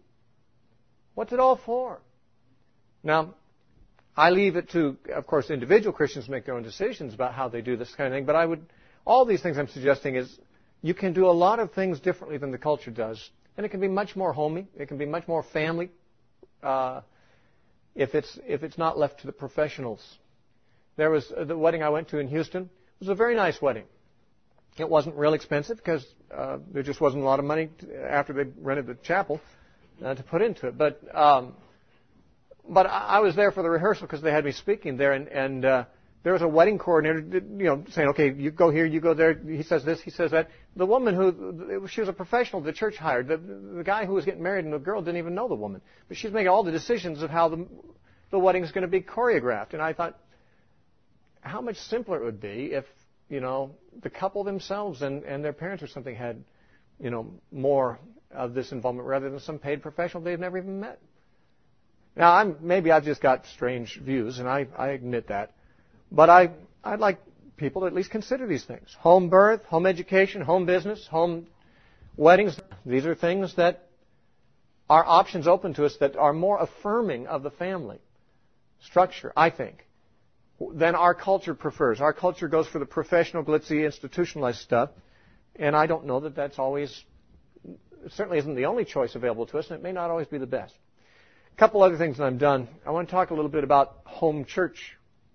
What's it all for? Now, I leave it to, of course, individual Christians to make their own decisions about how they do this kind of thing. But I would, all these things I'm suggesting is you can do a lot of things differently than the culture does. And it can be much more homey. It can be much more family uh, if it's if it's not left to the professionals. There was uh, the wedding I went to in Houston. It was a very nice wedding. It wasn't real expensive because uh, there just wasn't a lot of money to, after they rented the chapel uh, to put into it. But um, but I, I was there for the rehearsal because they had me speaking there, and and uh, there was a wedding coordinator, you know, saying, okay, you go here, you go there. He says this, he says that. The woman who, she was a professional the church hired. The, the guy who was getting married and the girl didn't even know the woman. But she's making all the decisions of how the, the wedding is going to be choreographed. And I thought, how much simpler it would be if, you know, the couple themselves and, and their parents or something had, you know, more of this involvement rather than some paid professional they've never even met. Now, I'm, maybe I've just got strange views, and I, I admit that. But I, I'd like people to at least consider these things. Home birth, home education, home business, home weddings. These are things that are options open to us that are more affirming of the family structure, I think, than our culture prefers. Our culture goes for the professional, glitzy, institutionalized stuff. And I don't know that that's always, it certainly isn't the only choice available to us, and it may not always be the best. A couple other things, and I'm done. I want to talk a little bit about home church.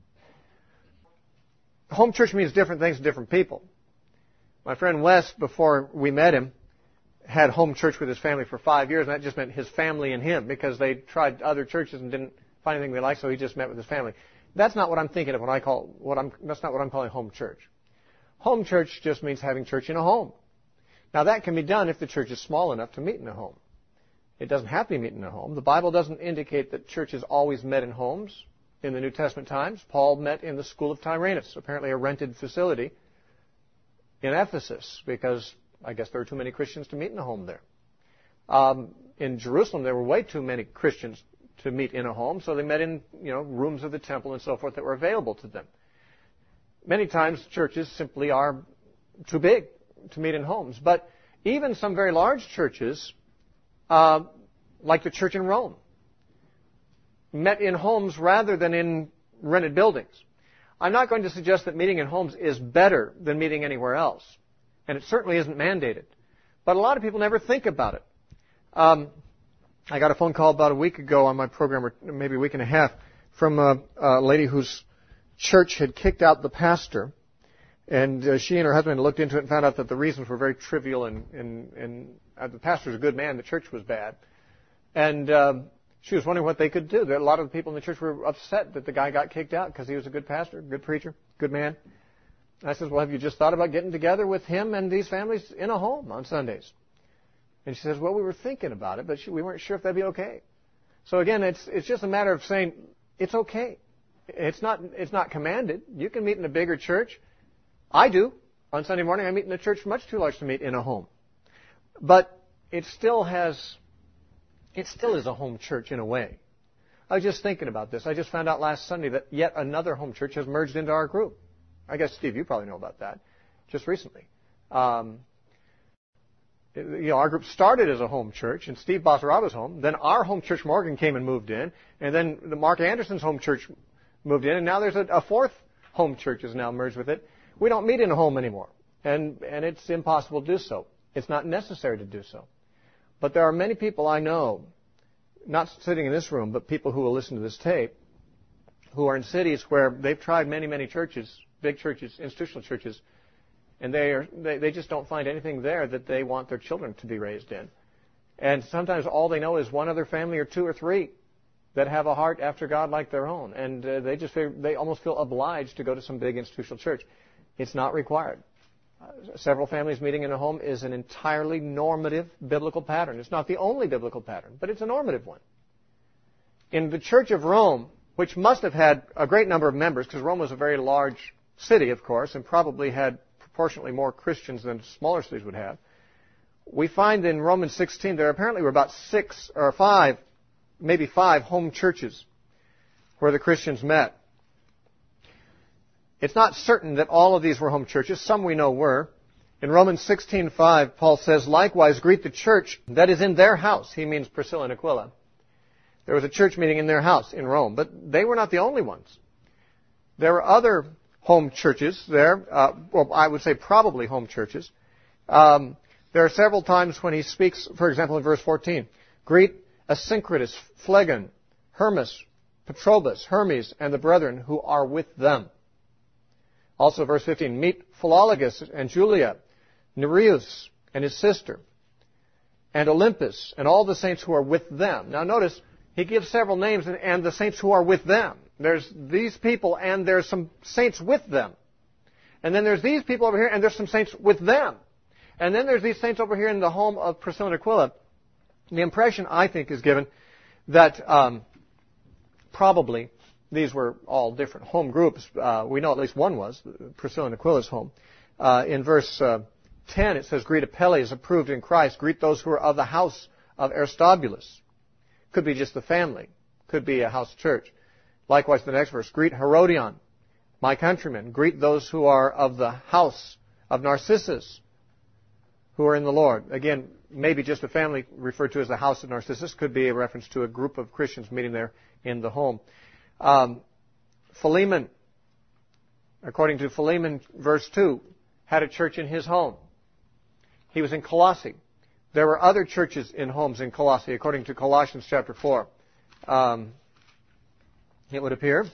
Home church means different things to different people. My friend Wes, before we met him, had home church with his family for five years, and that just meant his family and him, because they tried other churches and didn't find anything they liked, so he just met with his family. That's not what I'm thinking of when I call what I'm. That's not what I'm calling home church. Home church just means having church in a home. Now that can be done if the church is small enough to meet in a home. It doesn't have to be meet in a home. The Bible doesn't indicate that churches always met in homes. In the New Testament times, Paul met in the school of Tyrannus, apparently a rented facility in Ephesus, because I guess there were too many Christians to meet in a home there. Um, in Jerusalem, there were way too many Christians to meet in a home, so they met in, you know, rooms of the temple and so forth that were available to them. Many times, churches simply are too big to meet in homes. But even some very large churches, uh, like the church in Rome, met in homes rather than in rented buildings. I'm not going to suggest that meeting in homes is better than meeting anywhere else. And it certainly isn't mandated. But a lot of people never think about it. Um, I got a phone call about a week ago on my program, or maybe a week and a half, from a, a lady whose church had kicked out the pastor. And uh, she and her husband looked into it and found out that the reasons were very trivial, and, and, and uh, the pastor was a good man, the church was bad. And um, she was wondering what they could do. A lot of the people in the church were upset that the guy got kicked out because he was a good pastor, good preacher, good man. And I said, well, have you just thought about getting together with him and these families in a home on Sundays? And she says, well, we were thinking about it, but she, we weren't sure if that'd be okay. So again, it's it's just a matter of saying it's okay. It's not, it's not commanded. You can meet in a bigger church. I do. On Sunday morning, I meet in a church much too large to meet in a home. But it still has, it still is a home church in a way. I was just thinking about this. I just found out last Sunday that yet another home church has merged into our group. I guess, Steve, you probably know about that, just recently. Um, you know, our group started as a home church, and Steve Basaraba's home. Then our home church, Morgan, came and moved in. And then the Mark Anderson's home church moved in. And now there's a, a fourth home church is now merged with it. We don't meet in a home anymore. And, and it's impossible to do so. It's not necessary to do so. But there are many people I know, not sitting in this room, but people who will listen to this tape, who are in cities where they've tried many, many churches, big churches, institutional churches, and they are they, they just don't find anything there that they want their children to be raised in. And sometimes all they know is one other family or two or three that have a heart after God like their own, and uh, they just feel, they almost feel obliged to go to some big institutional church. It's not required. Uh, several families meeting in a home is an entirely normative biblical pattern. It's not the only biblical pattern, but it's a normative one. In the Church of Rome, which must have had a great number of members, because Rome was a very large city, of course, and probably had proportionately more Christians than smaller cities would have, we find in Romans sixteen there apparently were about six or five, maybe five home churches where the Christians met. It's not certain that all of these were home churches. Some we know were. In Romans sixteen five, Paul says, "Likewise greet the church that is in their house." He means Priscilla and Aquila. There was a church meeting in their house in Rome, but they were not the only ones. There were other home churches there. Uh, well, I would say probably home churches. Um, there are several times when he speaks, for example, in verse fourteen, "Greet Asyncritus, Phlegon, Hermas, Petrobus, Hermes, and the brethren who are with them." Also, verse fifteen, "Meet Philologus and Julia, Nereus and his sister, and Olympus, and all the saints who are with them." Now notice, he gives several names, and, and the saints who are with them. There's these people, and there's some saints with them. And then there's these people over here, and there's some saints with them. And then there's these saints over here in the home of Priscilla and Aquila. The impression, I think, is given that um, probably these were all different home groups. Uh, we know at least one was, Priscilla and Aquila's home. Uh, in verse uh, ten, it says, "Greet Apelles, approved in Christ. Greet those who are of the house of Aristobulus." Could be just the family. Could be a house church. Likewise, the next verse, "Greet Herodion, my countrymen. Greet those who are of the house of Narcissus, who are in the Lord." Again, maybe just a family referred to as the house of Narcissus. Could be a reference to a group of Christians meeting there in the home. Um, Philemon, according to Philemon, verse two, had a church in his home. He was in Colossae. There were other churches in homes in Colossae, according to Colossians chapter four. Um, it would appear.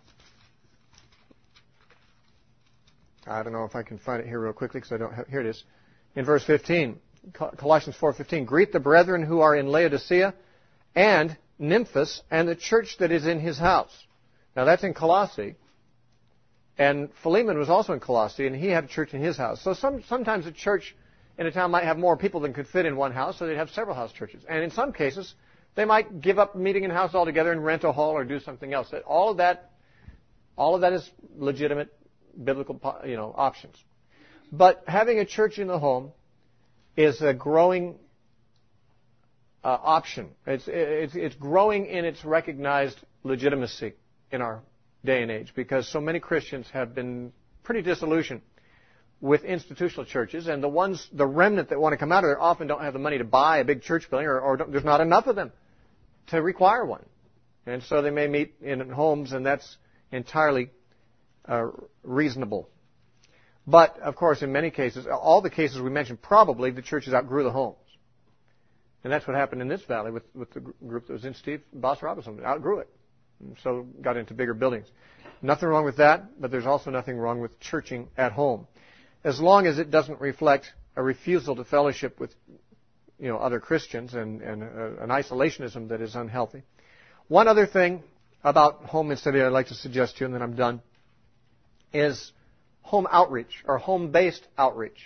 I don't know if I can find it here real quickly because I don't have. Here it is. In verse fifteen, Colossians four fifteen, "Greet the brethren who are in Laodicea and Nymphas and the church that is in his house." Now that's in Colossae. And Philemon was also in Colossae, and he had a church in his house. So some, sometimes a church in a town might have more people than could fit in one house, so they'd have several house churches. And in some cases, they might give up meeting in a house altogether and rent a hall or do something else. All of that, all of that is legitimate biblical, you know, options. But having a church in the home is a growing uh, option. It's, it's, it's growing in its recognized legitimacy in our day and age because so many Christians have been pretty disillusioned with institutional churches, and the ones, the remnant that want to come out of there often don't have the money to buy a big church building, or, or there's not enough of them to require one. And so they may meet in homes, and that's entirely uh, reasonable. But, of course, in many cases, all the cases we mentioned, probably the churches outgrew the homes. And that's what happened in this valley with, with the group that was in Steve Boss Robinson. Outgrew it. And so got into bigger buildings. Nothing wrong with that, but there's also nothing wrong with churching at home, as long as it doesn't reflect a refusal to fellowship with, you know, other Christians and, and uh, an isolationism that is unhealthy. One other thing about home study I'd like to suggest to you, and then I'm done, is home outreach or home-based outreach.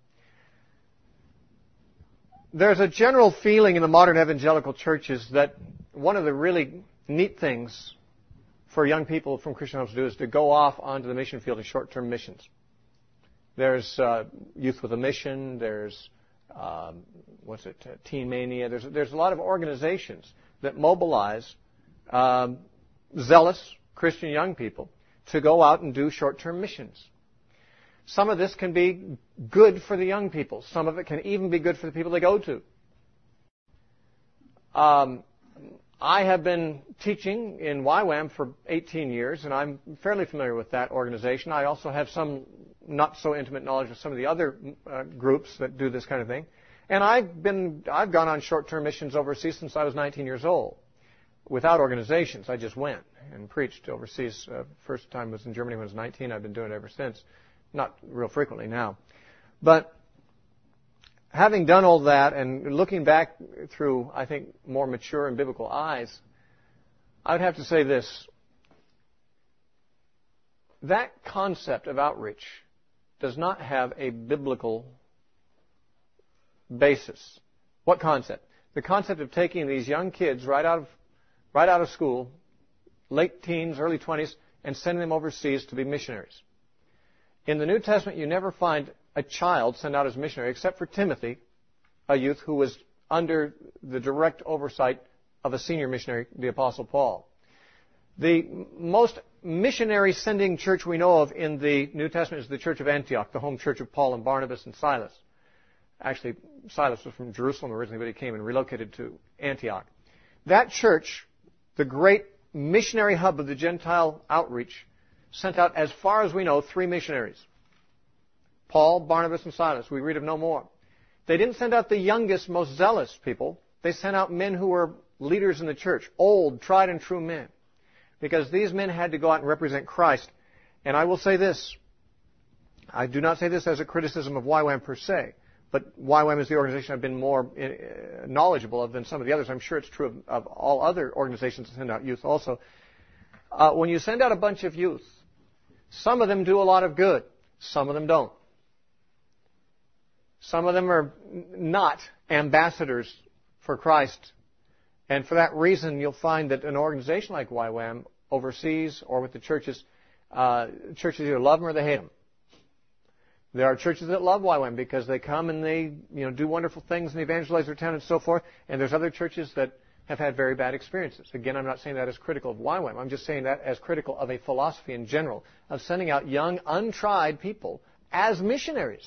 There's a general feeling in the modern evangelical churches that one of the really neat things for young people from Christian homes to do is to go off onto the mission field in short-term missions. There's uh, Youth with a Mission. There's um, what's it? Uh, Teen Mania. There's there's a lot of organizations that mobilize um, zealous Christian young people to go out and do short-term missions. Some of this can be good for the young people. Some of it can even be good for the people they go to. Um, I have been teaching in Y WAM for eighteen years, and I'm fairly familiar with that organization. I also have some not so intimate knowledge of some of the other uh, groups that do this kind of thing. And I've been, I've gone on short-term missions overseas since I was nineteen years old. Without organizations, I just went and preached overseas. Uh, first time was in Germany when I was nineteen. I've been doing it ever since. Not real frequently now. But having done all that and looking back through, I think, more mature and biblical eyes, I would have to say this. That concept of outreach does not have a biblical basis. What concept? The concept of taking these young kids right out of right out of school, late teens, early twenties, and sending them overseas to be missionaries. In the New Testament, you never find a child sent out as missionary except for Timothy, a youth who was under the direct oversight of a senior missionary, the Apostle Paul. The most missionary sending church we know of in the New Testament is the church of Antioch, the home church of Paul and Barnabas and Silas. Actually, Silas was from Jerusalem originally, but he came and relocated to Antioch. That church, the great missionary hub of the Gentile outreach, sent out, as far as we know, three missionaries. Paul, Barnabas, and Silas. We read of no more. They didn't send out the youngest, most zealous people. They sent out men who were leaders in the church, old, tried and true men. Because these men had to go out and represent Christ. And I will say this. I do not say this as a criticism of Y WAM per se. But Y WAM is the organization I've been more uh, knowledgeable of than some of the others. I'm sure it's true of, of all other organizations that send out youth also. Uh, when you send out a bunch of youth, some of them do a lot of good. Some of them don't. Some of them are not ambassadors for Christ. And for that reason, you'll find that an organization like Y WAM overseas or with the churches, uh, churches either love them or they hate them. There are churches that love Y WAM because they come and they, you know, do wonderful things and evangelize their town and so forth. And there's other churches that have had very bad experiences. Again, I'm not saying that as critical of Y WAM. I'm just saying that as critical of a philosophy in general of sending out young, untried people as missionaries.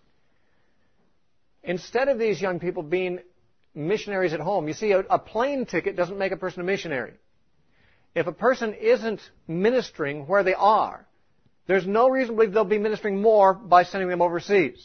Instead of these young people being missionaries at home, you see, a, a plane ticket doesn't make a person a missionary. If a person isn't ministering where they are, there's no reason to believe they'll be ministering more by sending them overseas.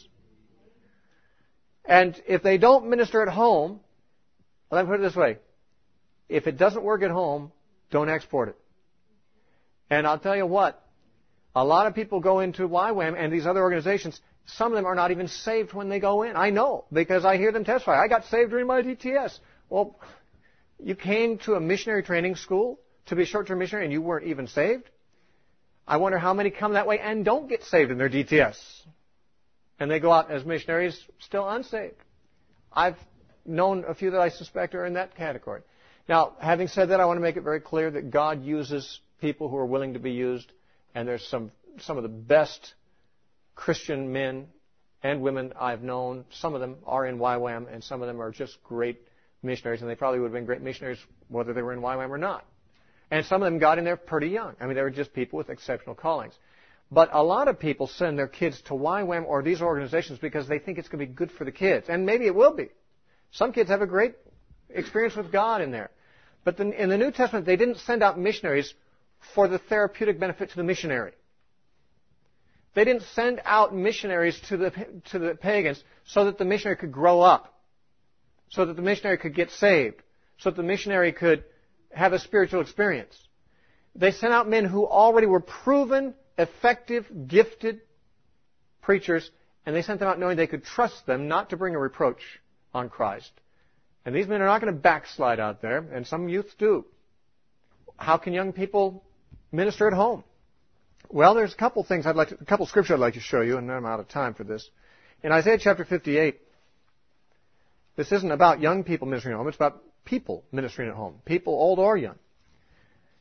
And if they don't minister at home, let me put it this way. If it doesn't work at home, don't export it. And I'll tell you what, a lot of people go into Y WAM and these other organizations, some of them are not even saved when they go in. I know, because I hear them testify. I got saved during my D T S. Well, you came to a missionary training school to be a short-term missionary and you weren't even saved? I wonder how many come that way and don't get saved in their D T S. And they go out as missionaries still unsaved. I've known a few that I suspect are in that category. Now, having said that, I want to make it very clear that God uses people who are willing to be used, and there's some some of the best Christian men and women I've known. Some of them are in Y WAM, and some of them are just great missionaries, and they probably would have been great missionaries whether they were in Y WAM or not. And some of them got in there pretty young. I mean, they were just people with exceptional callings. But a lot of people send their kids to Y WAM or these organizations because they think it's going to be good for the kids. And maybe it will be. Some kids have a great experience with God in there. But then in the New Testament, they didn't send out missionaries for the therapeutic benefit to the missionary. They didn't send out missionaries to the, to the pagans so that the missionary could grow up, so that the missionary could get saved, so that the missionary could have a spiritual experience. They sent out men who already were proven, effective, gifted preachers, and they sent them out knowing they could trust them not to bring a reproach on Christ. And these men are not going to backslide out there, and some youth do. How can young people minister at home? Well, there's a couple things I'd like to, a couple scriptures I'd like to show you, and then I'm out of time for this. In Isaiah chapter fifty-eight, this isn't about young people ministering at home, it's about people ministering at home, people old or young.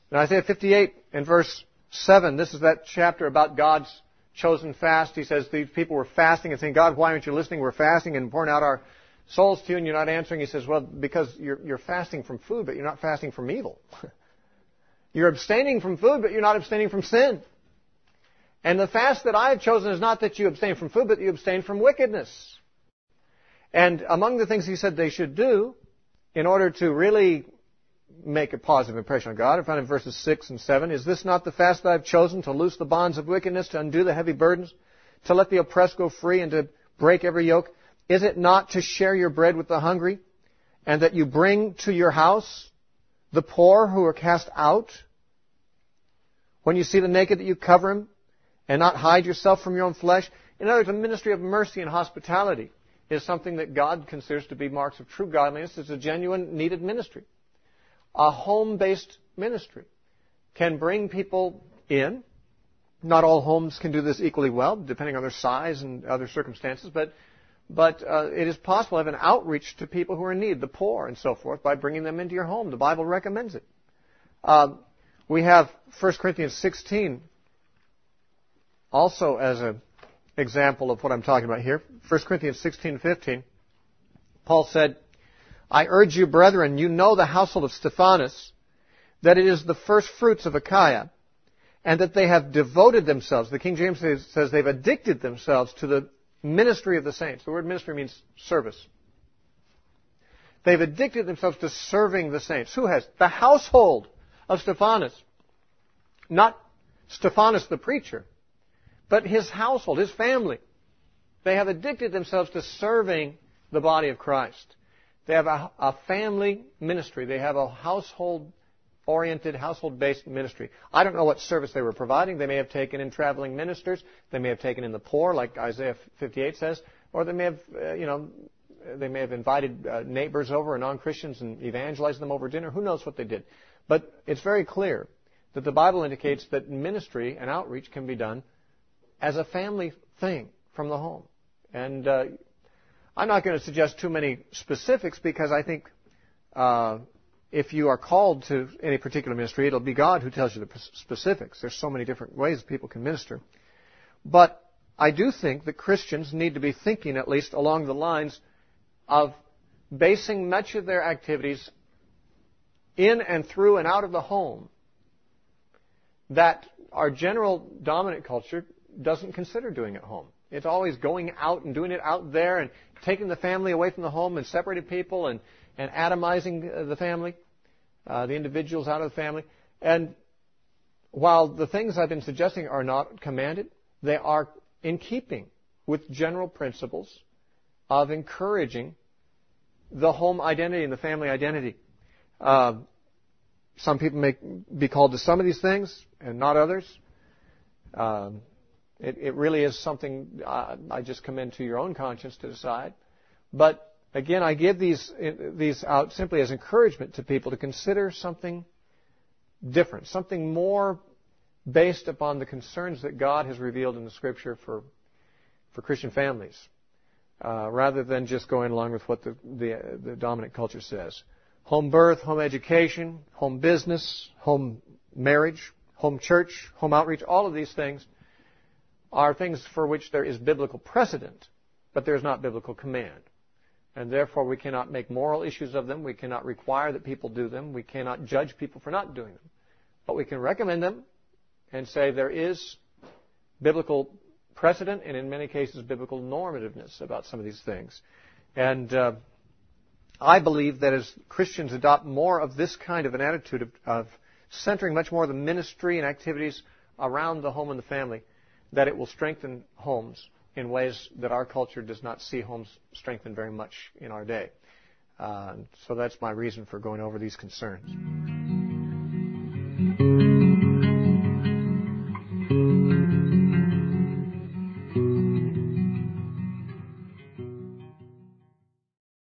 In Isaiah fifty-eight and verse seven, this is that chapter about God's chosen fast. He says these people were fasting and saying, God, why aren't you listening? We're fasting and pouring out our souls to you and you're not answering. He says, well, because you're, you're fasting from food, but you're not fasting from evil. You're abstaining from food, but you're not abstaining from sin. And the fast that I have chosen is not that you abstain from food, but you abstain from wickedness. And among the things he said they should do in order to really make a positive impression on God, I found in verses six and seven, is this not the fast that I have chosen, to loose the bonds of wickedness, to undo the heavy burdens, to let the oppressed go free, and to break every yoke? Is it not to share your bread with the hungry, and that you bring to your house the poor who are cast out? When you see the naked, that you cover him, and not hide yourself from your own flesh? In other words, a ministry of mercy and hospitality is something that God considers to be marks of true godliness. It's a genuine, needed ministry. A home-based ministry can bring people in. Not all homes can do this equally well, depending on their size and other circumstances, but but uh, it is possible to have an outreach to people who are in need, the poor and so forth, by bringing them into your home. The Bible recommends it. Uh, we have First Corinthians sixteen also as an example of what I'm talking about here. First Corinthians sixteen fifteen, Paul said, I urge you, brethren, you know the household of Stephanas, that it is the first fruits of Achaia, and that they have devoted themselves. The King James says, says they've addicted themselves to the ministry of the saints. The word ministry means service. They've addicted themselves to serving the saints. Who has? The household of Stephanas. Not Stephanas the preacher, but his household, his family. They have addicted themselves to serving the body of Christ. They have a, a family ministry. They have a household-oriented, household-based ministry. I don't know what service they were providing. They may have taken in traveling ministers. They may have taken in the poor, like Isaiah fifty-eight says. Or they may have, uh, you know, they may have invited uh, neighbors over or non-Christians and evangelized them over dinner. Who knows what they did? But it's very clear that the Bible indicates that ministry and outreach can be done as a family thing from the home. And uh, I'm not going to suggest too many specifics because I think uh, if you are called to any particular ministry, it'll be God who tells you the specifics. There's so many different ways people can minister. But I do think that Christians need to be thinking at least along the lines of basing much of their activities in and through and out of the home that our general dominant culture doesn't consider doing at home. It's always going out and doing it out there and taking the family away from the home and separating people and, and atomizing the family, uh, the individuals out of the family. And while the things I've been suggesting are not commanded, they are in keeping with general principles of encouraging the home identity and the family identity. Uh, some people may be called to some of these things and not others. Um, It, it really is something uh, I just commend to your own conscience to decide. But again, I give these these out simply as encouragement to people to consider something different, something more based upon the concerns that God has revealed in the Scripture for for Christian families, uh, rather than just going along with what the, the the dominant culture says. Home birth, home education, home business, home marriage, home church, home outreach, all of these things are things for which there is biblical precedent, but there is not biblical command. And therefore we cannot make moral issues of them. We cannot require that people do them. We cannot judge people for not doing them. But we can recommend them and say there is biblical precedent and in many cases biblical normativeness about some of these things. And uh, I believe that as Christians adopt more of this kind of an attitude of, of centering much more of the ministry and activities around the home and the family, that it will strengthen homes in ways that our culture does not see homes strengthened very much in our day. Uh, so that's my reason for going over these concerns.